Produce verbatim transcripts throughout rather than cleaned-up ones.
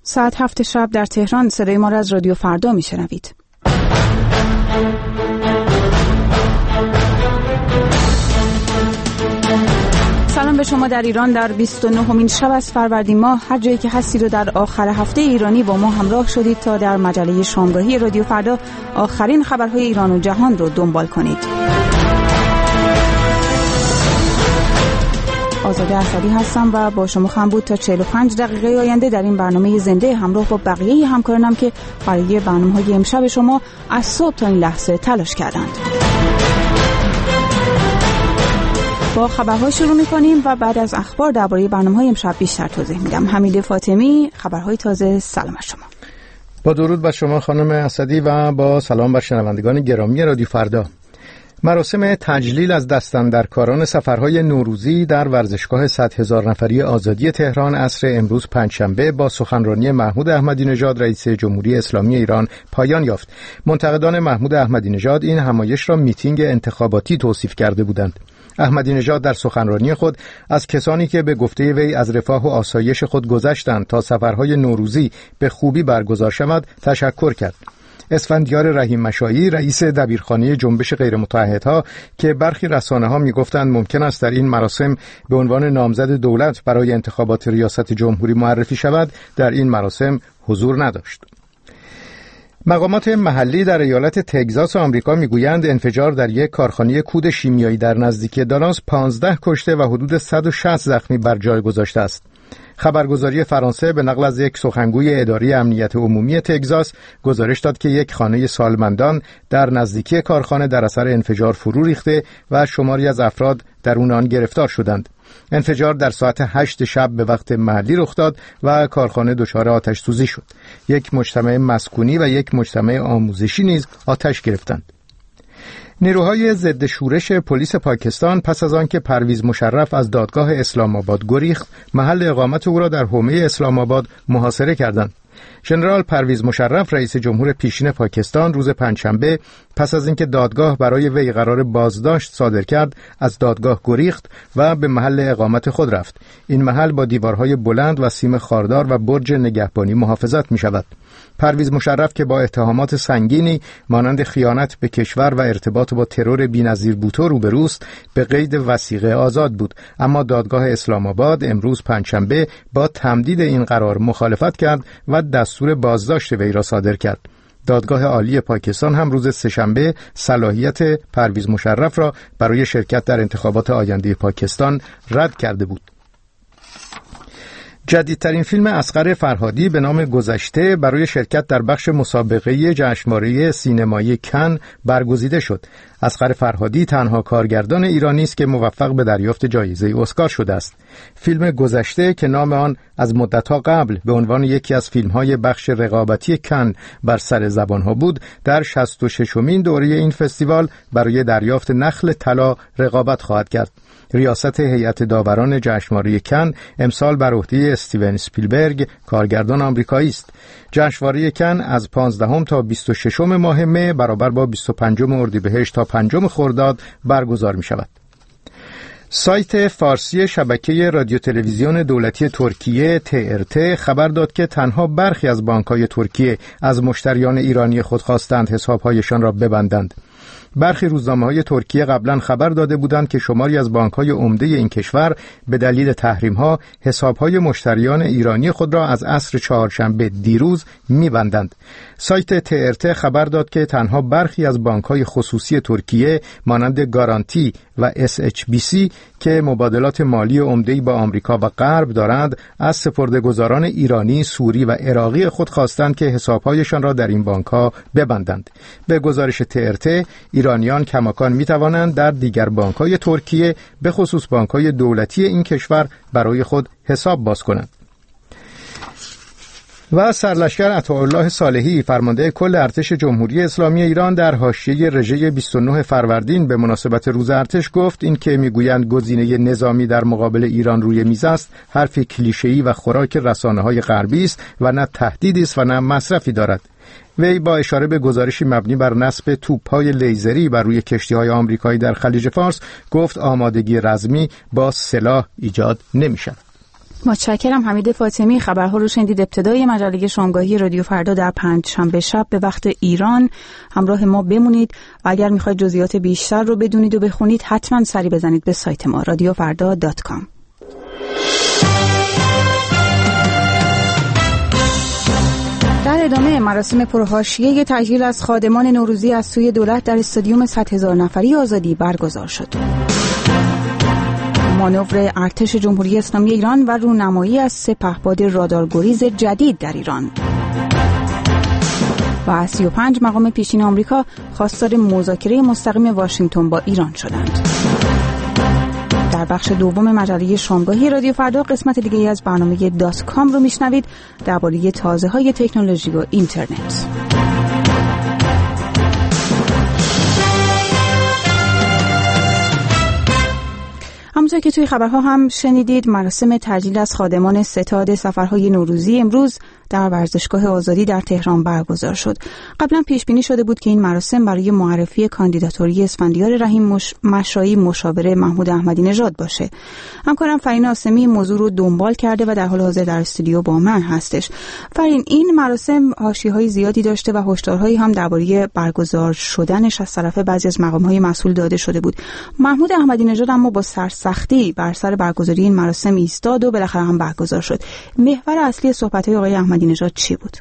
ساعت هفت شب در تهران صدای ما را از رادیو فردا میشنوید. سلام به شما در ایران در بیست و نهمین شب از فروردین ماه. هر جایی که هستید و در آخر هفته ایرانی با ما همراه شدید تا در مجله شامگاهی رادیو فردا آخرین خبرهای ایران و جهان رو دنبال کنید. آزاده اسدی هستم و با شما خواهم بود تا چهل و پنج دقیقه آینده در این برنامه زنده همراه با بقیه همکارانم که برای برنامه‌های امشب شما از صبح تا این لحظه تلاش کردند. با خبرها شروع می‌کنیم و بعد از اخبار درباره برنامه‌های امشب بیشتر توضیح میدم. حمید فاطمی، خبرهای تازه. سلام از شما. با درود بر شما خانم اسدی و با سلام بر شنوندگان گرامی رادیو فردا. مراسم تجلیل از دستاندرکاران سفرهای نوروزی در ورزشگاه صد هزار نفری آزادی تهران عصر امروز پنجشنبه با سخنرانی محمود احمدی نژاد رئیس جمهوری اسلامی ایران پایان یافت. منتقدان محمود احمدی نژاد این همایش را میتینگ انتخاباتی توصیف کرده بودند. احمدی نژاد در سخنرانی خود از کسانی که به گفته وی از رفاه و آسایش خود گذشتند تا سفرهای نوروزی به خوبی برگزار شود تشکر کرد. اسفندیار رحیم مشایی رئیس دبیرخانه جنبش غیرمتعهدها که برخی رسانه‌ها می‌گفتند ممکن است در این مراسم به عنوان نامزد دولت برای انتخابات ریاست جمهوری معرفی شود، در این مراسم حضور نداشت. مقامات محلی در ایالت تگزاس آمریکا میگویند انفجار در یک کارخانه کود شیمیایی در نزدیکی دالاس پانزده کشته و حدود صد و شصت زخمی بر جای گذاشته است. خبرگزاری فرانسه به نقل از یک سخنگوی اداره امنیت عمومی تگزاس گزارش داد که یک خانه سالمندان در نزدیکی کارخانه در اثر انفجار فرو ریخته و شماری از افراد درون آن گرفتار شدند. انفجار در ساعت هشت شب به وقت محلی رخ داد و کارخانه دچار آتش سوزی شد. یک مجتمع مسکونی و یک مجتمع آموزشی نیز آتش گرفتند. نیروهای ضد شورش پلیس پاکستان پس از آنکه پرویز مشرف از دادگاه اسلام آباد گریخت، محل اقامت او را در حومه اسلام آباد محاصره کردند. ژنرال پرویز مشرف رئیس جمهور پیشین پاکستان روز پنجشنبه پس از اینکه دادگاه برای وی قرار بازداشت صادر کرد از دادگاه گریخت و به محل اقامت خود رفت. این محل با دیوارهای بلند و سیم خاردار و برج نگهبانی محافظت می شود. پرویز مشرف که با اتهامات سنگینی مانند خیانت به کشور و ارتباط با ترور بی‌نظیر بوتو روبروست، به قید وثیقه آزاد بود، اما دادگاه اسلام آباد امروز پنجشنبه با تمدید این قرار مخالفت کرد و دستور بازداشت وی را صادر کرد. دادگاه عالی پاکستان هم روز سه‌شنبه صلاحیت پرویز مشرف را برای شرکت در انتخابات آینده پاکستان رد کرده بود. جدیدترین فیلم اصغر فرهادی به نام گذشته برای شرکت در بخش مسابقه جشنواره سینمایی کن برگزیده شد. اصغر فرهادی تنها کارگردان ایرانی است که موفق به دریافت جایزه اسکار شده است. فیلم گذشته که نام آن از مدت‌ها قبل به عنوان یکی از فیلم‌های بخش رقابتی کن بر سر زبان‌ها بود، در شصت و ششمین دوره این فستیوال برای دریافت نخل طلا رقابت خواهد کرد. ریاست هیئت داوران جشنواره کن امسال بر عهده استیون اسپیلبرگ کارگردان آمریکایی است. جشنواره کن از پانزدهم تا بیست و ششم ماه مه برابر با بیست و پنجم اردیبهشت تا پنجم خرداد برگزار می شود. سایت فارسی شبکه رادیو تلویزیون دولتی ترکیه تی ار تی خبر داد که تنها برخی از بانک‌های ترکیه از مشتریان ایرانی خود خواستند حساب‌هایشان را ببندند. برخی روزنامه‌های ترکیه قبلا خبر داده بودند که شماری از بانک‌های عمده این کشور به دلیل تحریم‌ها حساب‌های مشتریان ایرانی خود را از عصر چهارشنبه دیروز می‌بندند. سایت تی ار تی خبر داد که تنها برخی از بانک‌های خصوصی ترکیه مانند گارانتی و اس اچ بی سی که مبادلات مالی عمده‌ای با آمریکا و غرب دارند، از سپرده‌گذاران ایرانی، سوری و عراقی خود خواستند که حساب‌هایشان را در این بانک‌ها ببندند. به گزارش تی ار تی، ایرانیان کماکان می‌توانند در دیگر بانک‌های ترکیه، به خصوص بانک‌های دولتی این کشور، برای خود حساب باز کنند. و سرلشکر عطاالله صالحی فرمانده کل ارتش جمهوری اسلامی ایران در حاشیه رژه بیست و نه فروردین به مناسبت روز ارتش گفت این که میگویند گزینه نظامی در مقابل ایران روی میز است حرف کلیشه‌ای و خوراک رسانه‌های غربی است و نه تهدیدی است و نه مصرفی دارد. وی با اشاره به گزارشی مبنی بر نصب توپ‌های لیزری بر روی کشتی‌های آمریکایی در خلیج فارس گفت آمادگی رزمی با سلاح ایجاد نمی‌شود. متشکرم. حمید فاطمی. خبرها رو شنیدید. ابتدای مجله شامگاهی رادیو فردا در پنج شنبه شب به وقت ایران. همراه ما بمونید و اگر میخواید جزئیات بیشتر رو بدونید و بخونید حتما سری بزنید به سایت ما رادیو فردا دات کام. در ادامه مراسم پرحاشیه تجلیل از خادمان نوروزی از سوی دولت در استادیوم صد هزار نفری آزادی برگزار شد. مانور ارتش جمهوری اسلامی ایران و رونمایی از سپهباد رادارگریز جدید در ایران. و سی و پنج مقام پیشین آمریکا خواستار مذاکره مستقیم واشنگتن با ایران شدند. در بخش دوم مجله شامگاهی رادیو فردا قسمت دیگه از برنامه دات کام رو میشنوید درباره تازه‌های تکنولوژی و اینترنت. همونطور که توی خبرها هم شنیدید، مراسم تجلیل از خادمان ستاد سفرهای نوروزی امروز در ورزشگاه آزادی در تهران برگزار شد. قبلا پیش بینی شده بود که این مراسم برای معرفی کاندیداتوری اسفندیار رحیم مش... مشایی مشاور محمود احمدی نژاد باشه. همکارم فرین آسمی موضوع رو دنبال کرده و در حال حاضر در استودیو با من هستش. فرین، این مراسم حاشیه‌های زیادی داشته و هشدارهایی هم درباره برگزار شدنش از طرف بعضی از مقام‌های مسئول داده شده بود. محمود احمدی نژاد اما با سرسختی بر سر برگزاری این مراسم ایستاد و بالاخره هم برگزار شد. محور اصلی صحبت‌های آقای احمدی نژاد چی بود؟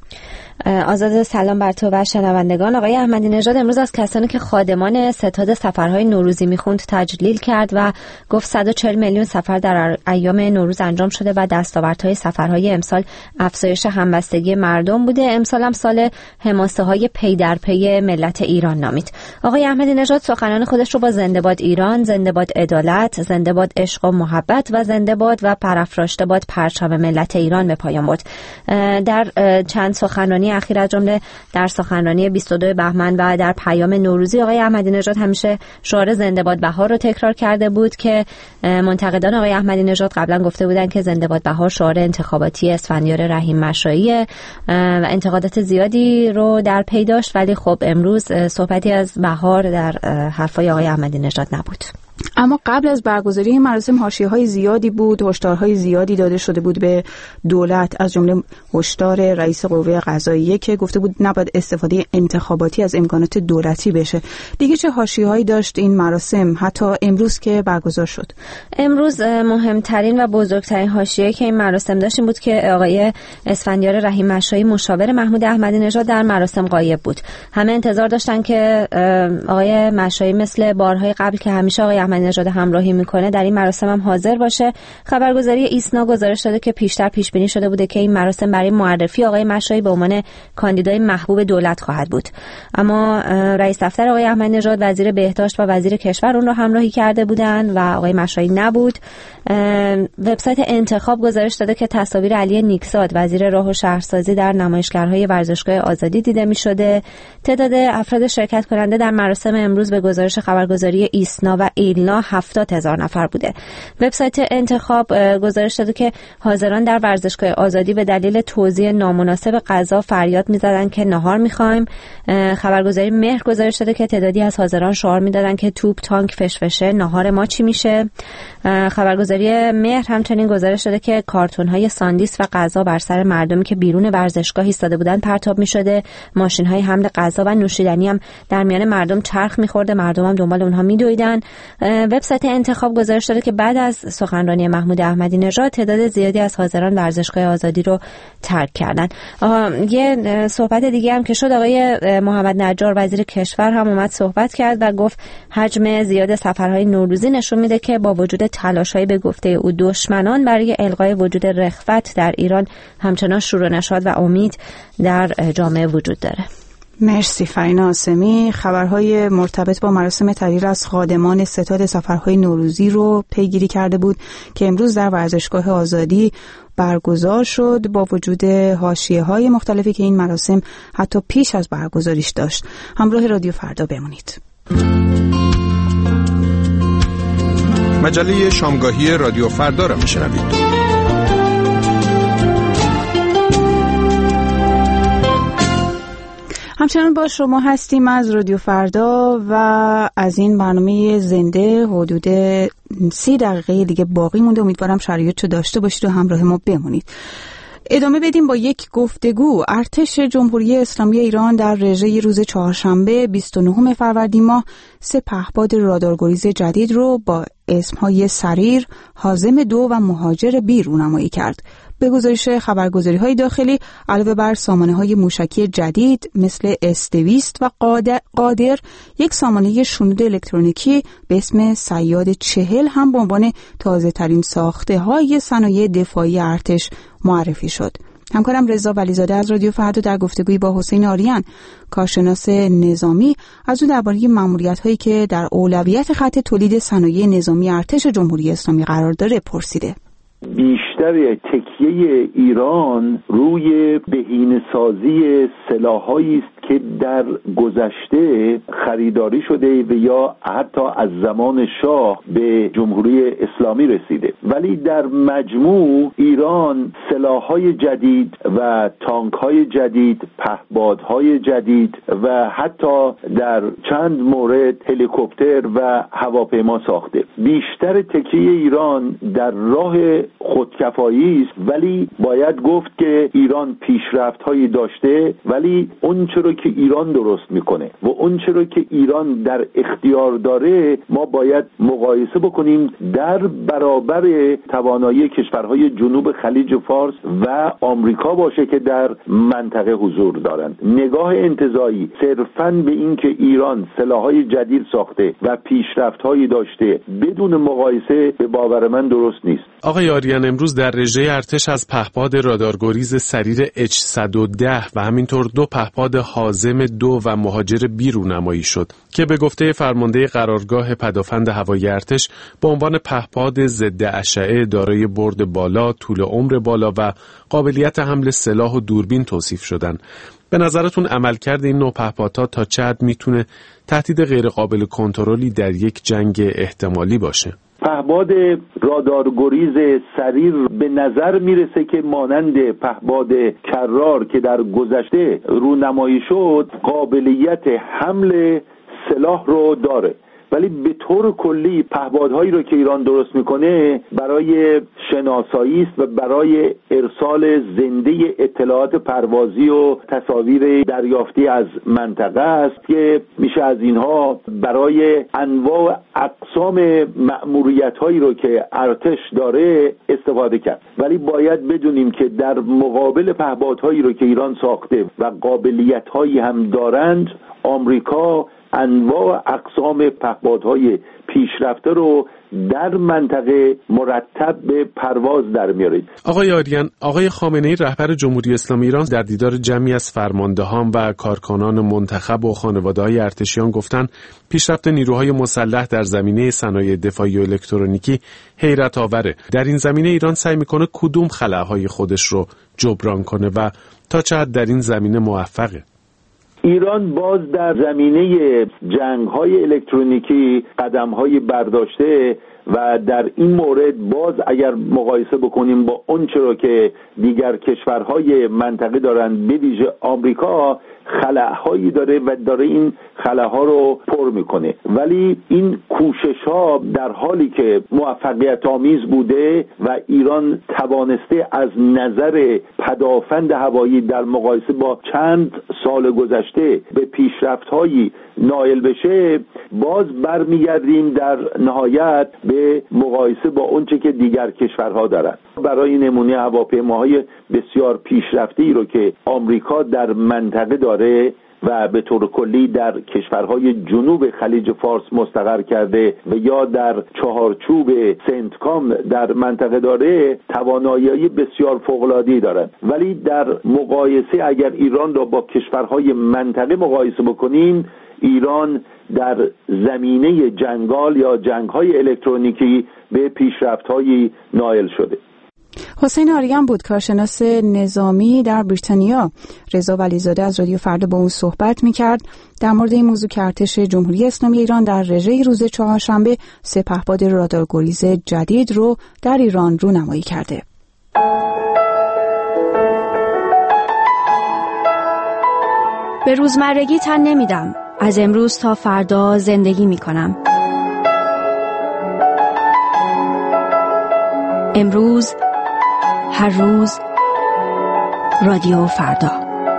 آزاده، سلام بر تو و شنوندگان. آقای احمدی نژاد امروز از کسانی که خادمان ستاد سفرهای نوروزی میخوند تجلیل کرد و گفت صد و چهل میلیون سفر در ایام نوروز انجام شده و دستاوردهای سفرهای امسال افزایش همبستگی مردم بوده. امسال هم سال حماسه های پی در پی ملت ایران نامید. آقای احمدی نژاد سخنان خودش رو با زنده باد ایران، زنده باد عدالت، زنده باد عشق و محبت و زنده باد و پرافراشته باد پرچم ملت ایران به پایان برد. در چند سخنرانی اخیر از جمله در سخنرانی بیست و دو بهمن و در پیام نوروزی آقای احمدی نژاد همیشه شعار زنده باد بهار رو تکرار کرده بود که منتقدان آقای احمدی نژاد قبلا گفته بودن که زنده باد بهار شعار انتخاباتی اسفندیار رحیم مشایی و انتقادات زیادی رو در پی داشت، ولی خب امروز صحبتی از بهار در حرفای آقای احمدی نژاد نبود. اما قبل از برگزاری این مراسم حاشیه‌های زیادی بود، هشدارهای زیادی داده شده بود به دولت، از جمله هشدار رئیس قوه قضاییه که گفته بود نباید استفاده انتخاباتی از امکانات دولتی بشه. دیگه چه حاشیه‌هایی داشت این مراسم حتی امروز که برگزار شد؟ امروز مهمترین و بزرگترین حاشیه‌ای که این مراسم داشت این بود که آقای اسفندیار رحیم مشایی مشاور محمود احمدی نژاد در مراسم غایب بود. همه انتظار داشتن که آقای مشایی مثل بارهای قبل که همیشه آقای احمدی نژاد همراهی میکنه در این مراسم هم حاضر باشه. خبرگزاری ایسنا گزارش داده که پیشتر پیش بینی شده بوده که این مراسم برای معرفی آقای مشایی به عنوان کاندیدای محبوب دولت خواهد بود، اما رئیس دفتر آقای احمدی نژاد، وزیر بهداشت و وزیر کشور اون رو همراهی کرده بودن و آقای مشایی نبود. وبسایت انتخاب گزارش داده که تصاویر علی نیکزاد وزیر راه و شهرسازی در نمایشگرهای ورزشگاه آزادی دیده می‌شده. تعداد افراد شرکت کننده در مراسم امروز به گزارش خبرگزاری ایسنا و ایلنا هفتاد هزار نفر بوده. وبسایت انتخاب گزارش داده که حاضران در ورزشگاه آزادی به دلیل توزیع نامناسب غذا فریاد می‌زدن که ناهار می‌خوایم. خبرگزاری مهر گزارش داده که تعدادی از حاضران شعار می‌دادن که توپ تانک فشفشه ناهار ما چی میشه. خبرگزاری مهر همچنین گزارش داده که کارتون‌های ساندیس و غذا بر سر مردمی که بیرون ورزشگاه ایستاده بودن پرتاب می‌شده. ماشین‌های حمل غذا و نوشیدنی هم در میان مردم چرخ می‌خورده، مردم هم دنبال اونها می‌دویدن. وبسایت انتخاب گزارش داده که بعد از سخنرانی محمود احمدی نژاد تعداد زیادی از حاضران ورزشگاه آزادی رو ترک کردن. یه صحبت دیگه هم که شد، آقای محمد نجار وزیر کشور هم اومد صحبت کرد و گفت حجم زیاد سفرهای نوروزی نشون میده که با وجود تلاش‌های به گفته او دشمنان برای الغای وجود رغبت در ایران همچنان شور و نشاط و امید در جامعه وجود داره. مرسی فرین آسمی. خبرهای مرتبط با مراسم تجلیل از خادمان ستاد سفرهای نوروزی رو پیگیری کرده بود که امروز در ورزشگاه آزادی برگزار شد، با وجود حاشیه‌های مختلفی که این مراسم حتی پیش از برگزاریش داشت. همراه رادیو فردا بمونید. مجله شامگاهی رادیو فردا را میشنوید. همچنان با شما هستیم از رادیو فردا و از این برنامه زنده حدود سی دقیقه دیگه باقی مونده. امیدوارم شرایطو داشته باشید و همراه ما بمونید. ادامه بدیم با یک گفتگو. ارتش جمهوری اسلامی ایران در رژه روز چهارشنبه بیست و نهم فروردین ماه سه پهپاد رادارگریز جدید رو با اسمهای سریر، حازم دو و مهاجر بی رونمایی کرد. به گزارش خبرگزاری‌های داخلی، علاوه بر سامانه‌های موشکی جدید مثل اس دویست و قادر، یک سامانه شنود الکترونیکی به اسم صیاد چهل هم به عنوان تازه‌ترین ساخته‌های صنایع دفاعی ارتش معرفی شد. همکارم رضا ولیزاده از رادیو فردا در گفتگویی با حسین آریان، کارشناس نظامی، از او درباره مأموریت‌هایی که در اولویت خط تولید صنایع نظامی ارتش جمهوری اسلامی قرار داره پرسیده. بیشتر تکیه ایران روی بهینه‌سازی سلاح‌هایی است که در گذشته خریداری شده و یا حتی از زمان شاه به جمهوری اسلامی رسیده، ولی در مجموع ایران سلاح‌های جدید و تانک‌های جدید، پهپادهای جدید و حتی در چند مورد هلیکوپتر و هواپیما ساخته. بیشتر تکیه ایران در راه خودکفایی است، ولی باید گفت که ایران پیشرفت‌هایی داشته، ولی اون چرا که ایران درست میکنه و اون چرا که ایران در اختیار داره ما باید مقایسه بکنیم در برابر توانایی کشورهای جنوب خلیج فارس و آمریکا باشه که در منطقه حضور دارند. نگاه انتزاعی صرفاً به این که ایران سلاح‌های جدید ساخته و پیشرفت‌هایی داشته بدون مقایسه به باور من درست نیست. آقای آریان، امروز در رژه ارتش از پهپاد رادارگریز سریر اچ صد و ده و همینطور دو پهپاد حازم دو و مهاجر بی رونمایی شد که به گفته فرمانده قرارگاه پدافند هوایی ارتش به عنوان پهپاد ضد اشعه دارای برد بالا، طول عمر بالا و قابلیت حمل سلاح و دوربین توصیف شدن. به نظرتون عملکرد این نوع پهپادها تا چه حد میتونه تهدید غیرقابل کنترلی در یک جنگ احتمالی باشه؟ پهپاد رادارگریز سریر به نظر میرسه که مانند پهپاد کرار که در گذشته رونمایی شد قابلیت حمل سلاح رو داره، ولی به طور کلی پهپادهایی رو که ایران درست میکنه برای شناسایی است و برای ارسال زنده اطلاعات پروازی و تصاویر دریافتی از منطقه است که میشه از اینها برای انواع اقسام مأموریت‌هایی رو که ارتش داره استفاده کرد. ولی باید بدونیم که در مقابل پهپادهایی رو که ایران ساخته و قابلیت‌هایی هم دارند، آمریکا انواع اقسام پهپادهای پیشرفته رو در منطقه مرتب به پرواز در میاره. آقای آریان، آقای خامنه‌ای رهبر جمهوری اسلامی ایران در دیدار جمعی از فرماندهان و کارکنان منتخب و خانواده‌های ارتشیان گفتن پیشرفت نیروهای مسلح در زمینه صنایع دفاعی و الکترونیکی حیرت آوره. در این زمینه ایران سعی میکنه کدوم خلاهای خودش رو جبران کنه و تا چه حد در این زمینه موفقه؟ ایران باز در زمینه جنگ‌های الکترونیکی قدم‌های برداشته و در این مورد باز اگر مقایسه بکنیم با اون چرا که دیگر کشورهای منطقه دارن، به ویژه آمریکا خلاهایی داره و داره این خلاها رو پر میکنه، ولی این کوشش ها در حالی که موفقیت آمیز بوده و ایران توانسته از نظر پدافند هوایی در مقایسه با چند سال گذشته به پیشرفت هایی نائل بشه، باز برمیگردیم در نهایت به مقایسه با اونچه که دیگر کشورها دارن. برای نمونه هواپیماهای بسیار پیشرفته‌ای رو که آمریکا در منطقه داره و به طور کلی در کشورهای جنوب خلیج فارس مستقر کرده و یا در چهارچوب سنتکام در منطقه داره، توانایی بسیار فوق‌العاده‌ای دارند. ولی در مقایسه اگر ایران را با کشورهای منطقه مقایسه بکنیم، ایران در زمینه جنگال یا جنگ‌های الکترونیکی به پیشرفت‌های نائل شده. حسین آریان بود، کارشناس نظامی در بریتانیا. رضا ولیزاده از رادیو فردا با اون صحبت می‌کرد در مورد این موضوع که ارتش جمهوری اسلامی ایران در رژه روز چهارشنبه سه پهپاد رادارگریز جدید رو در ایران رونمایی کرده. به روزمرگی تن نمیدم. از امروز تا فردا زندگی میکنم. امروز، هر روز، رادیو فردا.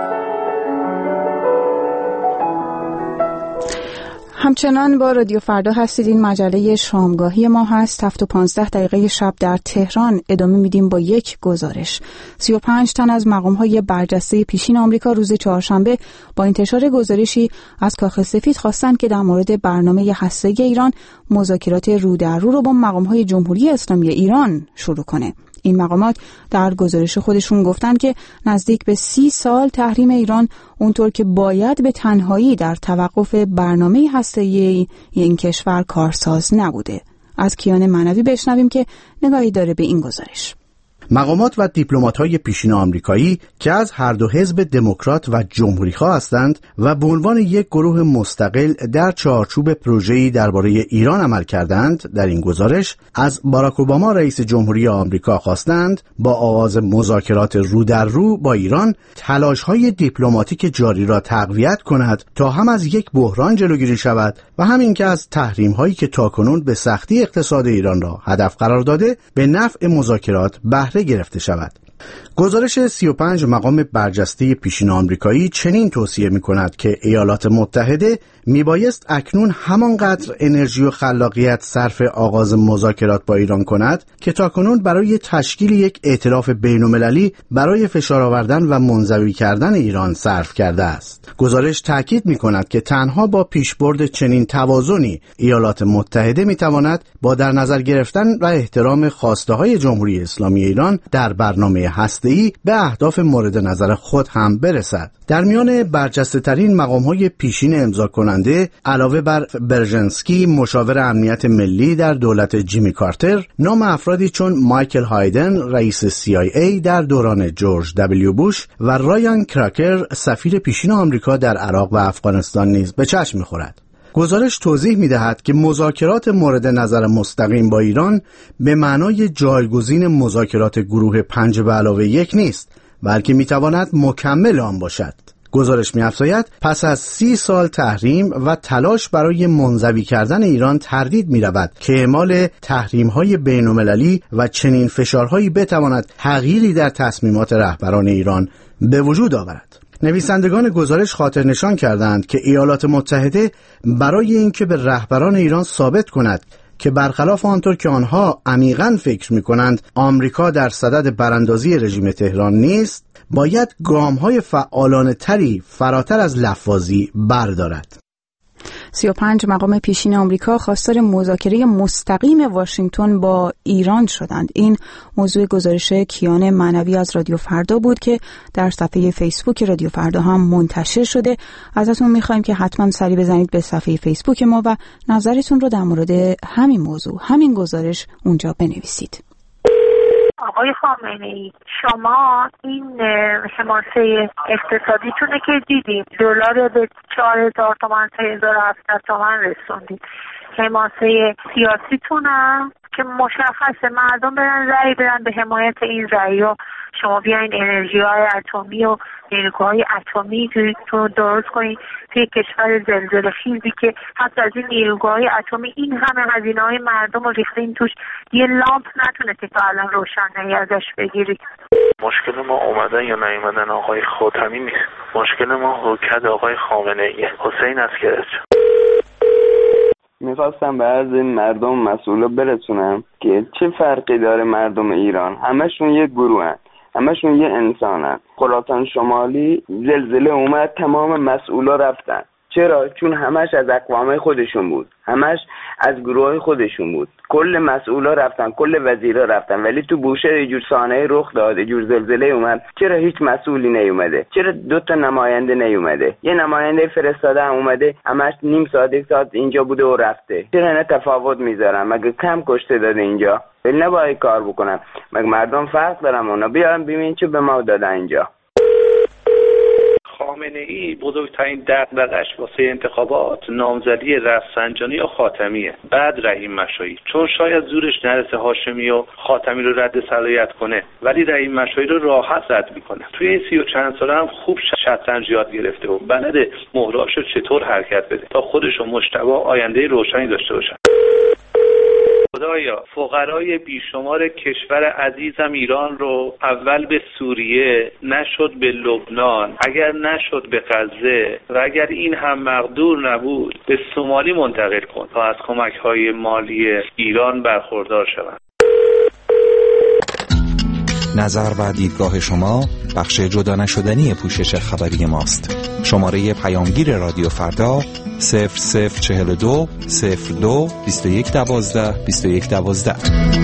همچنان با رادیو فردا هستید. این مجله شامگاهی ما هست. هفت و پانزده دقیقه شب در تهران. ادامه میدیم با یک گزارش. سی و پنج تن از مقام‌های برجسته پیشین آمریکا روز چهارشنبه با انتشار گزارشی از کاخ سفید خواستند که در مورد برنامه هسته‌ای ایران مذاکرات رو در رو رو با مقام‌های جمهوری اسلامی ایران شروع کنه. این مقامات در گزارش خودشون گفتن که نزدیک به سی سال تحریم ایران اونطور که باید به تنهایی در توقف برنامه هسته‌ای این کشور کارساز نبوده. از کیان معنوی بشنویم که نگاهی داره به این گزارش. مقامات و دیپلمات‌های پیشین آمریکایی که از هر دو حزب دموکرات و جمهوری‌خواه هستند و به عنوان یک گروه مستقل در چارچوب پروژه‌ای درباره ایران عمل کردند، در این گزارش از باراک اوباما رئیس جمهوری آمریکا خواستند با آغاز مذاکرات رو در رو با ایران تلاش‌های دیپلماتیک جاری را تقویت کند تا هم از یک بحران جلوگیری شود و همین که از تحریم‌هایی که تاکنون به سختی اقتصاد ایران را هدف قرار داده به نفع مذاکرات بهره گرفته شود. گزارش سی و پنج مقام برجسته پیشین آمریکایی چنین توصیه می‌کند که ایالات متحده میبایست اکنون همانقدر انرژی و خلاقیت صرف آغاز مذاکرات با ایران کند که تاکنون برای تشکیل یک ائتلاف بین‌المللی برای فشار آوردن و منزوی کردن ایران صرف کرده است. گزارش تاکید می‌کند که تنها با پیشبرد چنین توازنی ایالات متحده می‌تواند با در نظر گرفتن و احترام خواسته‌های جمهوری اسلامی ایران در برنامه هسته‌ای به اهداف مورد نظر خود هم برسد. در میان برجسته‌ترین مقام‌های پیشین امضا کننده علاوه بر برژنسکی مشاور امنیت ملی در دولت جیمی کارتر، نام افرادی چون مایکل هایدن رئیس سی آی ای در دوران جورج دبلیو بوش و رایان کراکر سفیر پیشین آمریکا در عراق و افغانستان نیز به چشم می‌خورد. گزارش توضیح می‌دهد که مذاکرات مورد نظر مستقیم با ایران به معنای جایگزین مذاکرات گروه پنج به علاوه یک نیست، بلکه می‌تواند مکمل آن باشد. گزارش می‌افزاید پس از سی سال تحریم و تلاش برای منزوی کردن ایران تردید می‌رود که اعمال تحریم‌های بین‌المللی و چنین فشارهایی بتواند تغییری در تصمیمات رهبران ایران به وجود آورد. نویسندگان گزارش خاطر نشان کردند که ایالات متحده برای اینکه به رهبران ایران ثابت کند که برخلاف آنطور که آنها عمیقاً فکر می‌کنند آمریکا در صدد براندازی رژیم تهران نیست، باید گام‌های فعالانه تری فراتر از لفاظی بردارد. سی و پنج مقام پیشین آمریکا خواستار مذاکره مستقیم واشنگتن با ایران شدند. این موضوع گزارش کیان معنوی از رادیو فردا بود که در صفحه فیسبوک رادیو فردا هم منتشر شده. ازتون میخوایم که حتما سری بزنید به صفحه فیسبوک ما و نظرتون رو در مورد همین موضوع، همین گزارش اونجا بنویسید. آقای خامنه‌ای، شما این حماسه اقتصادیتونه که دیدیم، دلار به چهار هزار تومان سه هزار و هفتصد تومان رسوندید. حماسه سیاسیتونم که مشخصه مردم برن رأی بدن به حمایت این رأی‌ها. شما بیاین انرژی های اتمی و نیروگاه‌های اتمی تو درست کنید توی کشور زلزله خیزی که حتی از این نیروگاه‌های اتمی این همه هزینه‌های مردم رو ریختین توش، یه لامپ نتونه که تا الان روشن ازش بگیرید. مشکل ما اومدن یا نیومدن آقای خاتمی نیست، مشکل ما حکومت آقای خامنه‌ای. حسین اسکرچ میخواستم به عرض این مردم مسئولا برسونم که چه فرقی داره مردم ایران، همشون یک گروه هن. همشون یه انسانن. خراسان شمالی زلزله اومد، تمام مسئولا رفتن. چرا؟ چون همش از اقوام خودشون بود، همش از گروه خودشون بود. کل مسئولا رفتن، کل وزیرا رفتن، ولی تو بوشهر یه جور صحنه رخ داد، یه جور زلزله اومد. چرا هیچ مسئولی نیومده؟ چرا دو تا نماینده نیومده؟ یه نماینده فرستاده هم اومده، همش نیم ساعت یک ساعت اینجا بوده و رفته. چرا اینا تفاوت میذارن؟ مگه کم کشته داده اینجا؟ ولی نباید کار بکنن. مگه مردم فرق دارن؟ اونا بیارن ببین چه به ما دادن اینجا. خامنه‌ای بزرگترین دغدغه‌اش واسه انتخابات نامزدی رفسنجانی یا خاتمیه، بعد رحیم مشایی، چون شاید زورش نرسه هاشمی و خاتمی رو رد صلاحیت کنه ولی رحیم مشایی رو راحت رد میکنه. توی این سی و چند ساله هم خوب شطرنج یاد گرفته و بلده مهرهاشو چطور حرکت بده تا خودش و مجتبی آینده روشنی داشته باشن. خدایا فقرای بیشمار کشور عزیزم ایران رو اول به سوریه، نشد به لبنان، اگر نشد به غزه و اگر این هم مقدور نبود به سومالی منتقل کن تا از کمک‌های مالی ایران برخوردار شوند. نظر و دیدگاه شما بخش جدا نشدنی پوشش خبری ماست. شماره پیامگیر رادیو فردا صفر صفر چهل و دو صفر دو بیست و یک دوازده بیست و یک دوازده.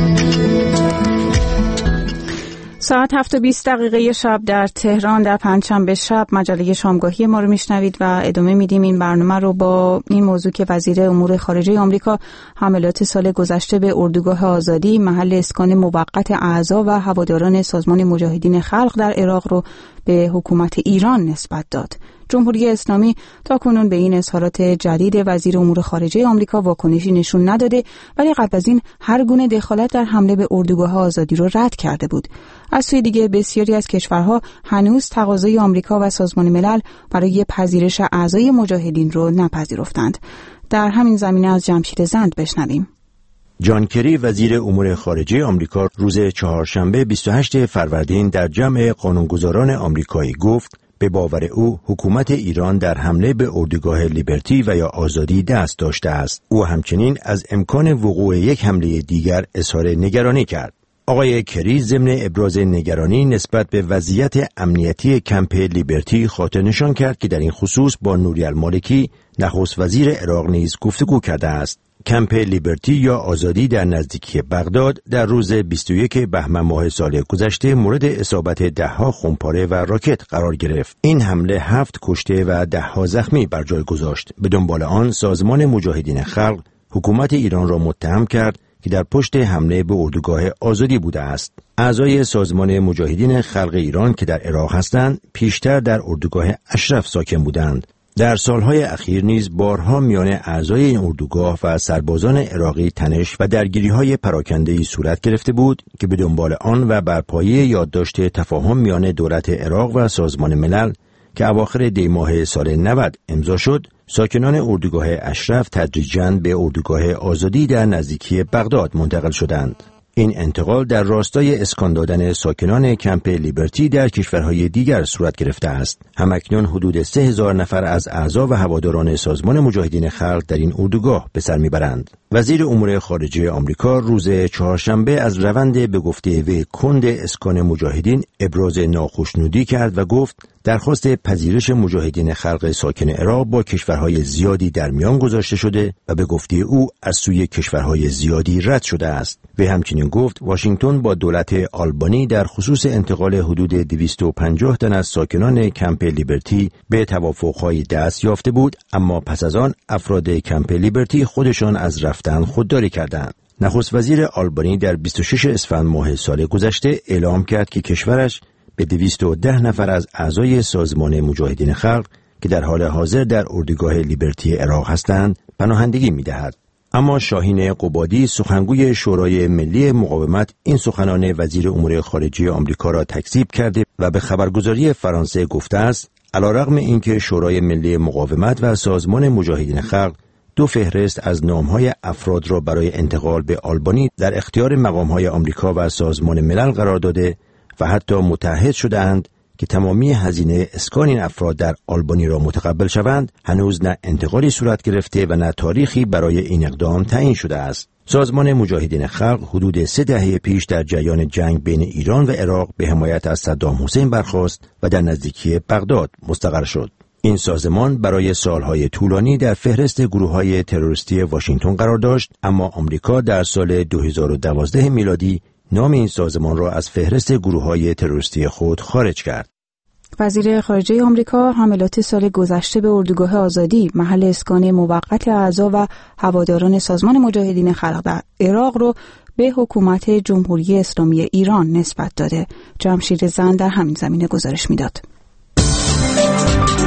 ساعت هفت و بیست دقیقه شب در تهران در پنجشنبه شب مجله شامگاهی ما رو میشنوید و ادامه میدیم این برنامه رو با این موضوع که وزیر امور خارجه آمریکا حملات سال گذشته به اردوگاه آزادی محل اسکان موقت اعضا و هواداران سازمان مجاهدین خلق در عراق رو به حکومت ایران نسبت داد. جمهوری اسلامی تاکنون به این اظهارات جدید وزیر امور خارجه آمریکا واکنشی نشون نداده ولی قبل از این هر گونه دخالت در حمله به اردوگاه آزادی رو رد کرده بود. از سوی دیگه بسیاری از کشورها هنوز تقاضای آمریکا و سازمان ملل برای پذیرش اعضای مجاهدین رو نپذیرفتند. در همین زمینه از جمشید زند بشنویم. جان کری وزیر امور خارجه آمریکا روز چهارشنبه بیست و هشتم فروردین در جمع قانونگذاران آمریکایی گفت به باور او حکومت ایران در حمله به اردوگاه لیبرتی و یا آزادی دست داشته است. او همچنین از امکان وقوع یک حمله دیگر اظهار نگرانی کرد. آقای کری ضمن ابراز نگرانی نسبت به وضعیت امنیتی کمپ لیبرتی خاطر نشان کرد که در این خصوص با نوری المالکی نخست وزیر عراق نیز گفتگو کرده است. کمپ لیبرتی یا آزادی در نزدیکی بغداد در روز بیست و یکم بهمن ماه سال گذشته مورد اصابت دهها خمپاره و راکت قرار گرفت. این حمله هفت کشته و دهها زخمی بر جای گذاشت. به دنبال آن سازمان مجاهدین خلق حکومت ایران را متهم کرد که در پشت حمله به اردوگاه آزادی بوده است. اعضای سازمان مجاهدین خلق ایران که در عراق هستند پیشتر در اردوگاه اشرف ساکن بودند. در سالهای اخیر نیز بارها میان اعضای این اردوگاه و سربازان عراقی تنش و درگیری‌های پراکنده‌ای صورت گرفته بود که به دنبال آن و بر پایه یادداشت تفاهم میان دولت عراق و سازمان ملل که اواخر دی ماه سال نود امضا شد، ساکنان اردوگاه اشرف تدریجاً به اردوگاه آزادی در نزدیکی بغداد منتقل شدند. این انتقال در راستای اسکان دادن ساکنان کمپ لیبرتی در کشورهای دیگر صورت گرفته است. همکنون حدود سه هزار نفر از اعضا و هواداران سازمان مجاهدین خلق در این اردوگاه به سر میبرند. وزیر امور خارجه آمریکا روز چهارشنبه از روند به گفته وی کند اسکان مجاهدین ابراز ناخشنودی کرد و گفت درخواست پذیرش مجاهدین خلق ساکن عراق با کشورهای زیادی در میان گذاشته شده و به گفته او از سوی کشورهای زیادی رد شده است. و همچنین گفت واشنگتن با دولت آلبانی در خصوص انتقال حدود دویست و پنجاه تن از ساکنان کمپ لیبرتی به توافق‌های دست یافته بود، اما پس از آن افراد کمپ لیبرتی خودشان از رفتن خودداری کردند. نخست وزیر آلبانی در بیست و ششم اسفند ماه سال گذشته اعلام کرد که کشورش به دویست و ده نفر از اعضای سازمان مجاهدین خلق که در حال حاضر در اردوگاه لیبرتی عراق هستند پناهندگی می‌دهد. اما شاهین قبادی سخنگوی شورای ملی مقاومت این سخنان وزیر امور خارجه آمریکا را تکذیب کرده و به خبرگزاری فرانسه گفته است علیرغم اینکه شورای ملی مقاومت و سازمان مجاهدین خلق دو فهرست از نام‌های افراد را برای انتقال به آلبانی در اختیار مقام‌های آمریکا و سازمان ملل قرار داده و حتی متحد شده‌اند که تمامی هزینه اسکان این افراد در آلبانی را متقبل شوند، هنوز نه انتقالی صورت گرفته و نه تاریخی برای این اقدام تعیین شده است. سازمان مجاهدین خلق حدود سه دهه پیش در جریان جنگ بین ایران و عراق به حمایت از صدام حسین برخاست و در نزدیکی بغداد مستقر شد. این سازمان برای سالهای طولانی در فهرست گروه‌های تروریستی واشنگتن قرار داشت، اما آمریکا در سال دو هزار و دوازده میلادی نام این سازمان را از فهرست گروه‌های تروریستی خود خارج کرد. وزیر خارجه آمریکا حملات سال گذشته به اردوگاه آزادی محل اسکان موقت اعضا و هواداران سازمان مجاهدین خلق در عراق رو به حکومت جمهوری اسلامی ایران نسبت داده. جمشید زند در همین زمینه گزارش میداد.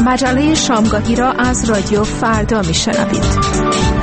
مجله شامگاهی را از رادیو فردا میشنوید.